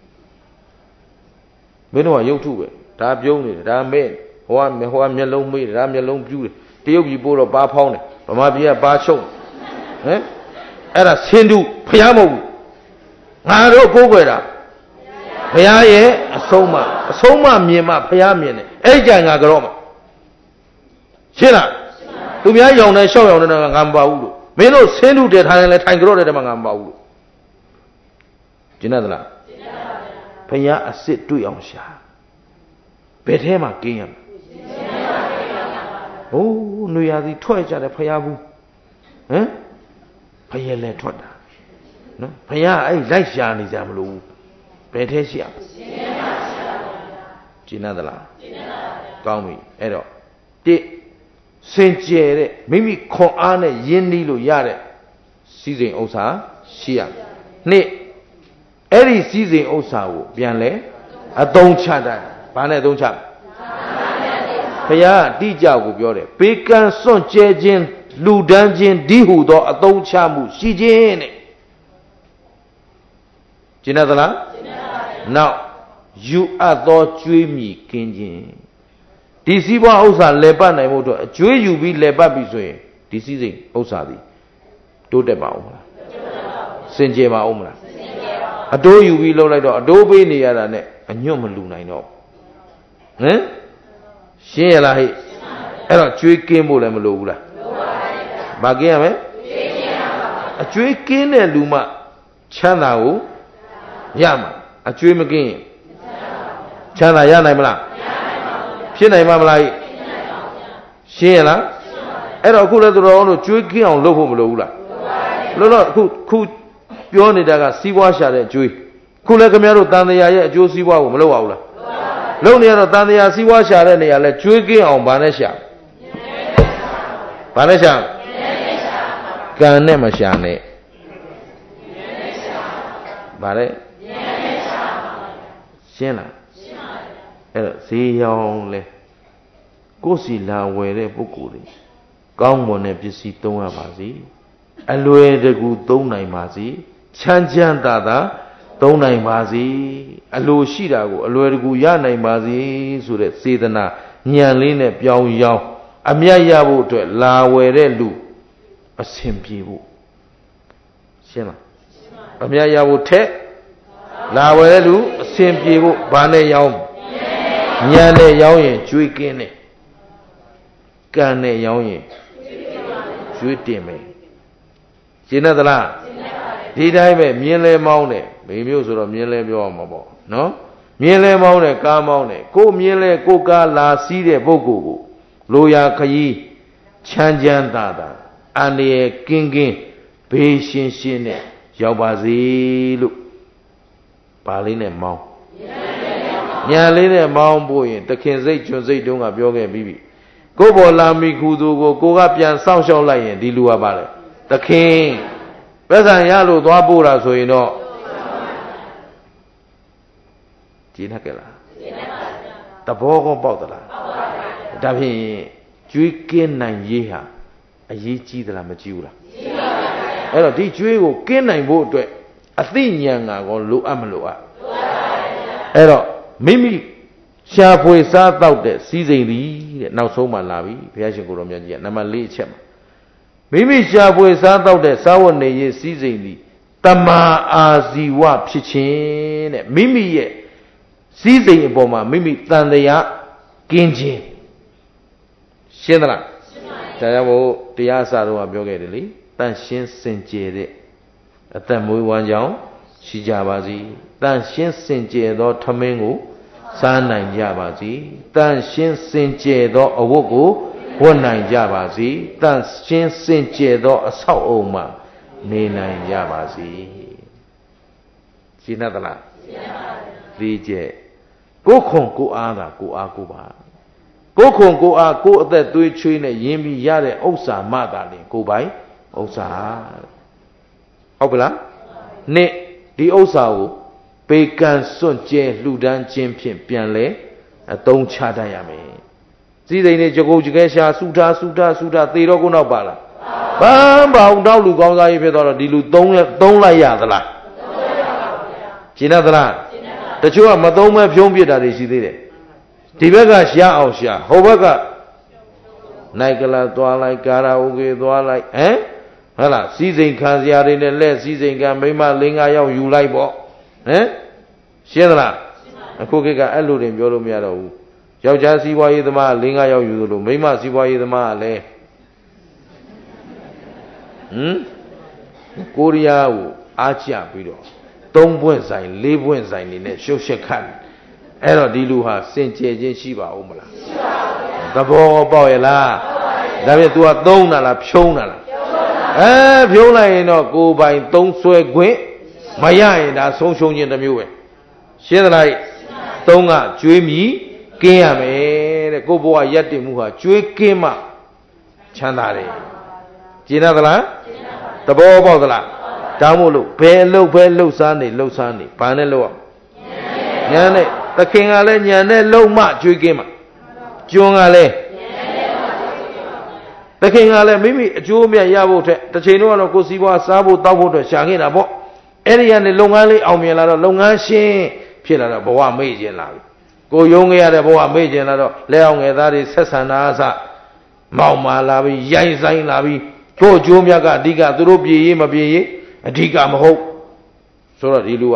မင်းတို့ကရုပ်ထုပဲဒါပြုံးနေတယ်ဒါမဲ့ဟိုကဟိုကမျက်လုံးမေးတယ်ဒါမျက်လုံးပြူးတယ်တရုတ်ပြည်ပို့တော့ပါဖောင်းတယ်ဗမာပြည်ကပါရှုံးဟမ်အဲ့ဒါဆင်းတုဖျားမဟုတ်ဘူးငါတို့ကိုးကွယ်တာဘုရားရဲ့အဆုံးမအဆုံးမမြင်မှဘုရားမြင်တယ်အဲ့ကြံငါကြောမှာရှင်းလားသူများရောင်နေရှောက်ရောင်နေငါမပါဘူးလို့မင်းတို့ဆင်းတုတည်ထားရင်လည်းထိုင်ကြောတဲ့တည်းမှာငါမပါဘူးလို့ကျင်သလားဘုရားအစ်စ်တွေ့အောင်ရှာဘယ်ထဲမှာကင်းရမလဲဟိုးနှွေရသည်ထွက်ကြတယ်ဘုရားဘူးဟမ်ဘုရားလည်းထွက်တာနော်ဘုရားအဲ့လိုက်ရှာနေကြမလို့ဘယ်ထဲရှိရမလဲကျင်သလားကောင်းပြီအဲ့တော့တိစင်ကြယ်တဲ့မိမိခွန်အားနဲ့ယဉ်နီးလို့ရတဲ့စီစဉ်ဥစ္စာရှိရနှစ်အဲ့ဒီစီစဉ်ဥစ္စာကိုပြန်လဲအသုံးချတတ်ဘာနဲ့အသုံးချဘုရားတိကျကိုပြောတယ်ဘေကံစွန့်ကြဲခြင်းလူဒန်းခြင်းဒီဟုသောအသုံးချမှုရှိခြင်းနဲ့ကျင်သလားနောက်ယူအပ်သောကျွေးမြီကင်းခြင်းဒီစည်းပွားဥစ္စာလဲပတ်နိုင်ဖို့အတွက်အကျွေးယူပြီးလဲပတ်ပြီဆိုရင်ဒီစည်းစိမ်ဥစ္စာသည်တိုးတက်ပါဦးမလားစင်ကြယ်ပါဦးမလားအတိုးယူပြီးလှုပ်လိုက်တော့အတိုးပေးနေရတာနဲ့အညွတ်မလူနိုင်တော့ဟမ်ရှင်းရလားဟဲ့အဲ့တော့ကျွေးကင်းဖို့လည်းမလိုဘူးလားဘာကင်းရမလဲအကျွေးကင်းတဲ့လူမှချမ်းသာကိုရမှာအကျွေးမကင်းရင်ချမ်းသာရနိုင်မလားဖြစ်နိုင်မှာမလားရှင်းရလားအဲ့တော့အခုလည်းသူတော်တို့ကျွေးကင်းအောင်လုပ်ဖို့မလိုဘူးလားလို့တော့အခုခုပြောနေတာကစီးပွားရှာတဲ့ကျွေးခုလည်းခင်ဗျားတို့တန်တရားရဲ့အကျိုးစီးပွားကိုမလုပ်ပါဘူးလားလုပ်နေရတော့တန်တရားစီးပွားရှာတဲ့နေရာလဲကျွေးကင်းအောင်ဗာနဲ့ရှာဗာနဲ့ရှာကံနဲ့မရှာနဲ့ဗာလဲရှင်းလားအဲ့တော့ဈေးရောင်းလဲကိုယ်စီလာဝယ်တဲ့ပုဂ္ဂိုလ်တွေကောင်းမွန်တဲ့ပစ္စည်းသုံးရပါစေအလွယ်တကူသုံးနိုင်ပါစေချမ်းချမ်းသာသာသုံးနိုင်ပါစေအလိုရှိတာကိုအလွယ်တကူရနိုင်ပါစေဆိုတဲ့စေတနာဉာဏ်လေးနဲ့ပြောင်းရောင်းအမြတ်ရဖို့အတွက်လာဝယ်တဲ့လူအဆင်ပြေဖို့ရှင်းလားအမြတ်ရဖို့ထက်လာဝယ်တဲ့လူအဆင်ပြေဖို့ဘာနဲ့ရောင်းဉာဏ်နဲ့ရောင်းရင်ကျွေးကင်းတယ်ကံနဲ့ရောင်းရင်ကျွေးတင်မယ်ရှင်းသလားဒီတိုင်းပဲမြင်းလဲမောင်းတယ်မိမျိုးဆိုတော့မြင်းလဲပြောအောင်မပေါ့နော်မြင်းလဲမောင်းတယ်ကားမောင်းတယ်ကိုမြင်းလဲကိုကားလာစီးတဲ့ပုဂ္ဂိုလ်ကိုလိုရာခရီးချမ်းချမ်းသာသာအန္တရာယ်ကင်းကင်းဘေးရှင်းရှင်းနဲ့ရောက်ပါစေလို့ပါလေးနဲ့မောင်းညာလေးနဲ့မောင်းဖို့ရင်တခင်စိတ်ကျွန်းစိတ်တုံးကပြောခဲ့ပြီးပြီကိုပေါ်လာမိခုသူကိုကိုကပြန်စောင့်ရှောက်လိုက်ရင်ဒီလူကပါလေတခင်ပက်ဆံရလို့သွားပို့တာဆိုရင်တော့ကြည်နေကြလားတဘောကောပေါက်သလားဒါဖြင့်ကျွေးကင်းနိုင်ရေးဟာအရေးကြီးသလားမကြီးဘူးလားကြီးပါပါအဲ့တော့ဒီကျွေးကိုကင်းနိုင်ဖို့အတွက်အသိဉာဏ်ကကောလိုအပ်မလိုအပ်လိုအပ်ပါဗျာအဲ့တော့မိမိရှားဖွေစားတောက်တဲ့စီးစိမ်သည်တဲ့နောက်ဆုံးမှလာပြီဘုရားရှင်ကိုယ်တော်မြတ်ကြီးကနံပါတ်၄အချက်မှာမိမိရှားဖွေစားတောက်တဲ့စာဝတ်နေရေးစီးစိမ်သည်တမာအာဇီဝဖြစ်ခြင်းတဲ့မိမိရဲ့စီးစိမ်အပေါ်မှာမိမိတန်တရားကင်းခြင်းရှင်းသလားရှင်းပါပြီဒါကြောင့်မို့တရားအစတော့ပြောခဲ့တယ်လေတန်ရှင်းစင်ကြယ်တဲ့အသက်မွေးဝမ်းကြောင်းရှိကြပါစေတန်ရှင်းစင်ကြယ်သောထမင်းကိုစားနိုင်ကြပါစေတန်ရှင်းစင်ကြယ်သောအဝတ်ကိုဝတ်နိုင်ကြပါစေတန်ရှင်းစင်ကြယ်သောအဆောက်အအုံမှာနေနိုင်ကြပါစေရှင်းသလားရှင်းပါပြီဒီကျက်ကိုခွန်ကိုအားတာကိုအားကိုပါကိုခွန်ကိုအားကိုအသက်သွေးချွေးနဲ့ယင်းပြီးရတဲ့ဥစ္စာမှသာလေကိုပိုင်ဥစ္စာဟုတ်ပလားနှစ်ဒီဥစ္စာကိုပေကံစွန့်ကျဲလှူဒန်းခြင်းဖြင့်ပြန်လဲအသုံးချတတ်ရမယ်စည်းစိမ်နဲ့ကြကုတ်ကြကဲရှာစူထားစူထားစူထားသေတော့ကိုနောက်ပါလားဘာဘာအောင်တော့လူကောင်းစားရေးဖြစ်တော့ဒီလူသုံးသုံးလိုက်ရသလားရှင်းသလားတချို့ကမသုံးမဲ့ဖြုံးပြစ်တာတွေရှိသေးတယ်ဒီဘက်ကရှာအောင်ရှာဟိုဘက်ကနိုင်ကလာသွားလိုက်ကာရာအိုကေသွားလိုက်ဟမ်ဟုတ်လားစည်းစိမ်ခံစရာတွေနဲ့လက်စည်းစိမ်ခံမိမလေးငါးယောက်ယူလိုက်ပေါ့ဟမ်ရှင်းသလားအခုခေတ်ကအဲ့လိုတွေပြောလို့မရတော့ဘူးယောက်ျားစီးပွားရေးသမားလေးငါးယောက်ယူသလိုမိန်းမစီးပွားရေးသမားကလည်းဟမ်ကိုရီးယားကိုအားချပြီးတော့သုံးပွင့်ဆိုင်လေးပွင့်ဆိုင်နေနဲ့ရှုပ်ရှက်ခတ်အဲ့တော့ဒီလူဟာစင်ကြယ်ခြင်းရှိပါဦးမလားရှိပါဘူးသဘောပေါက်ရဲ့လားဒါဖြင့် तू ကသုံးတာလားဖြုံးတာလားအဲဖြုံးလိုက်ရင်တော့ကိုယ်ပိုင်သုံးဆွဲခွင့်မရရင်ဒါဆုံးရှုံးခြင်းတစ်မျိုးပဲရှင်းသလားသုံးကကျွေးမြီကင်းရမယ်တဲ့ကိုယ်ဘဝရက်တည်မှုဟာကျွေးကင်းမှချမ်းသာတယ်ကျင်သလားသဘောပေါက်သလားတောင်းမို့လို့ဘယ်လှုပ်ပဲလှုပ်စားနေလှုပ်စားနေဘာနဲ့လှုပ်ရညာနဲ့သခင်ကလည်းညာနဲ့လှုပ်မှကျွေးကင်းမှကျွန်းကလည်းသခင်ကလည်းမိမိအကျိုးအမြတ်ရဖို့ထက်တစ်ချိန်တော့ကိုယ်စီးပွားစားဖို့တောက်ဖို့အတွက်ရှာခဲ့တာပေါ့အဲ့ဒီကနေလုပ်ငန်းလေးအောင်မြင်လာတော့လုပ်ငန်းရှင်ဖြစ်လာတော့ဘဝမေ့ကျင်လာပြီကိုယုံခဲ့ရတဲ့ဘဝမေ့ကျင်လာတော့လက်အောင်ငယ်သားတွေဆက်ဆံတာအစမောက်မာလာပြီးရိုင်းဆိုင်လာပြီးကိုအကျိုးမြတ်ကအဓိကသူတို့ပြည်ရေးမပြည်ရေးအဓိကမဟုတ်ဆိုတော့ဒီလူ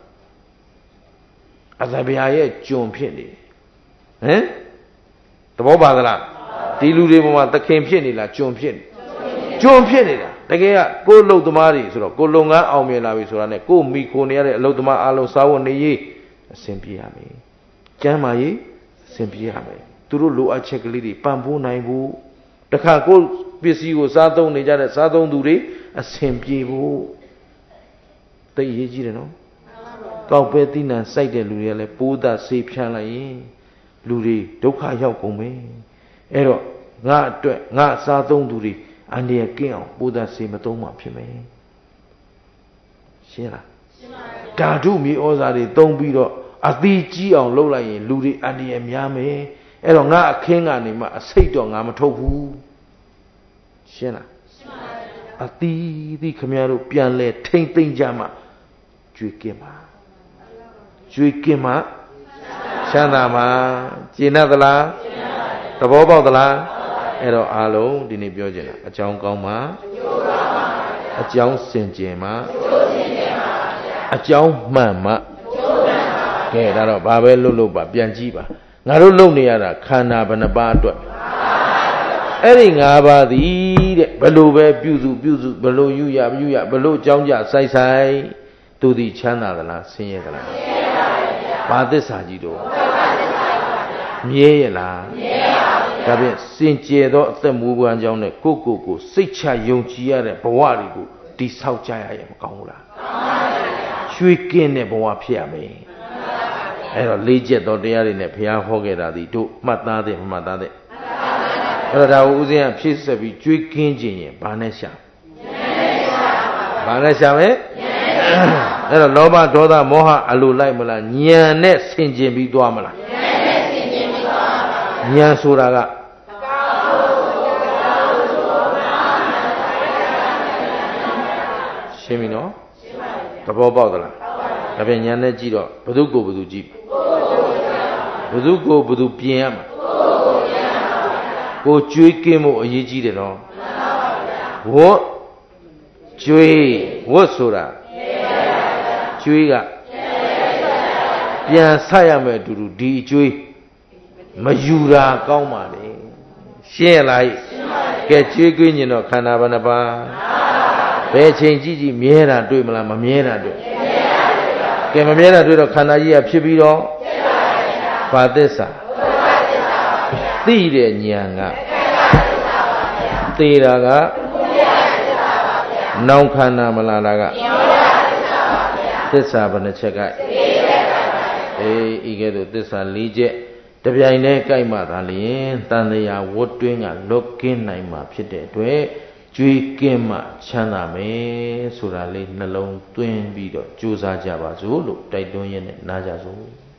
ကအသဗျာရဲ့ကျွန်ဖြစ်နေဟမ်သဘောပါသလားဒီလူတွေပေါ်မှာသခင်ဖြစ်နေလားကျွန်ဖြစ်နေကျွန်ဖြစ်နေတာတကယ်ကကိုယ်လုံသမားတွေဆိုတော့ကိုလုပ်ငန်းအောင်မြင်လာပြီဆိုတာနဲ့ကိုမိခိုနေရတဲ့အလုပ်သမားအလုံးစားဝတ်နေရေးအဆင်ပြေရမယ်ကျမ်းမာရေးအဆင်ပြေရမယ်သူတို့လိုအပ်ချက်ကလေးတွေပံ့ပိုးနိုင်ဖို့တခါကိုပစ္စည်းကိုစားသုံးနေကြတဲ့စားသုံးသူတွေအဆင်ပြေဖို့သိရေးကြည့်တယ်နော်ကောက်ပဲတိနံစိုက်တဲ့လူတွေကလည်းပိုးသားဆေးဖြန်းလိုက်ရင်လူတွေဒုက္ခရောက်ကုန်မယ်အဲ့တော့ငါအတွက်ငါစားသုံးသူတွေအန္တရာယ်ကင်းအောင်ပိုးသားဆေးမသုံးမှဖြစ်မယ်ရှင်းလားရှင်းပါပြီဓာတုမြေဩဇာတွေသုံးပြီးတော့အသီးကြီးအောင်လုပ်လိုက်ရင်လူတွေအန္တရာယ်များမယ်အဲ့တော့ငါအခင်းကနေမှအစိတ်တော့ငါမထုတ်ဘူးရှင်းလားရှင်းပါပြီအသီးသီးခမရတို့ပြန်လဲထိမ့်သိမ့်ကြမှာကျွေးကင်းပါကျွေးကင်းမှချမ်းသာမှာကျေနပ်သလားသဘောပေါက်သလားအဲ့တော့အားလုံးဒီနေ့ပြောချင်တာအကြောင်းကောင်းမှာအကြောင်းစင်ကြယ်မှာအကြောင်းမှန်မှာကဲဒါတော့ဘာပဲလုပ်လို့ပါပြန်ကြည့်ပါငါတို့လုပ်နေရတာခန္ဓာဘယ်နှပါးအတွက်အဲ့ဒီ၅ပါးသည်တဲ့ဘလို့ပဲပြုစုပြုစုဘလို့ယူရပြုရဘလို့ကြောင်းကြဆိုင်ဆိုင်သူသည်ချမ်းသာသလားဆင်းရဲသလားဆင်းရဲပါဗျာဘာသစ္စာကြီးတော့မြဲရလားမြဲပါဗျာဒါဖြင့်စင်ကြယ်သောအသက်မူပွားကြောင်းနဲ့ကိုယ့်ကိုယ်ကိုစိတ်ချယုံကြည်ရတဲ့ဘဝတွေကိုတိဆောက်ကြရရင်မကောင်းဘူးလားကောင်းပါဗျာရွှေကင်းတဲ့ဘဝဖြစ်ရမယ်အဲ့တော့လေးချက်သောတရားတွေနဲ့ဘုရားဟောခဲ့တာဒီတို့မှတ်သားတဲ့မှတ်သားတဲ့အဲ့တော့ဒါကိုဦးဇင်းကဖြည့်ဆက်ပြီးကျွေးကင်းခြင်းရင်ဘာနဲ့ရှာဘာနဲ့ရှာမလဲအဲ့တော့လောဘဒေါသမောဟအလိုလိုက်မလားဉာဏ်နဲ့ဆင်ခြင်ပြီးသွားမလားဉာဏ်နဲ့ဆင်ခြင်ပြီးသွားပါဉာဏ်ဆိုတာကရှင်းပြီနော်သဘောပေါက်သလားဒါပြန်ဉာဏ်နဲ့ကြည့်တော့ဘု து ကိုဘု து ကြည့်ဘု து ကိုဘု து ပြင်ရမှာကိုကျွေးကင်းဖို့အရေးကြီးတယ်နော်ဝတ်ကျွေးဝတ်ဆိုတာကျွေးကပြန်ဆက်ရမယ်အတူတူဒီအကျွေးမယူတာကောင်းပါလေရှင်းရလားကဲကျွေးကင်းရင်တော့ခန္ဓာဘယ်နှပါဘယ်ချိန်ကြည့်ကြည့်မြဲတာတွေ့မလားမမြဲတာတွေ့ကဲမမြဲတာတွေ့တော့ခန္ဓာကြီးကဖြစ်ပြီးတော့ဘာသစ္စာသိတဲ့ဉာဏ်ကသိတာကနောင်ခန္ဓာမလားတာကသစ္စာဘယ်နှချက်ကအေးဤကဲ့သို့သစ္စာ၄ချက်တပြိုင်တည်းကြိုက်မှသာလျင်တန်တရားဝတ်တွင်းကလွတ်ကင်းနိုင်မှာဖြစ်တဲ့အတွက်ကြွေးကင်းမှချမ်းသာမယ်ဆိုတာလေးနှလုံးသွင်းပြီးတော့ကြိုးစားကြပါစို့လို့တိုက်တွန်းရင်းနဲ့နားကြစို့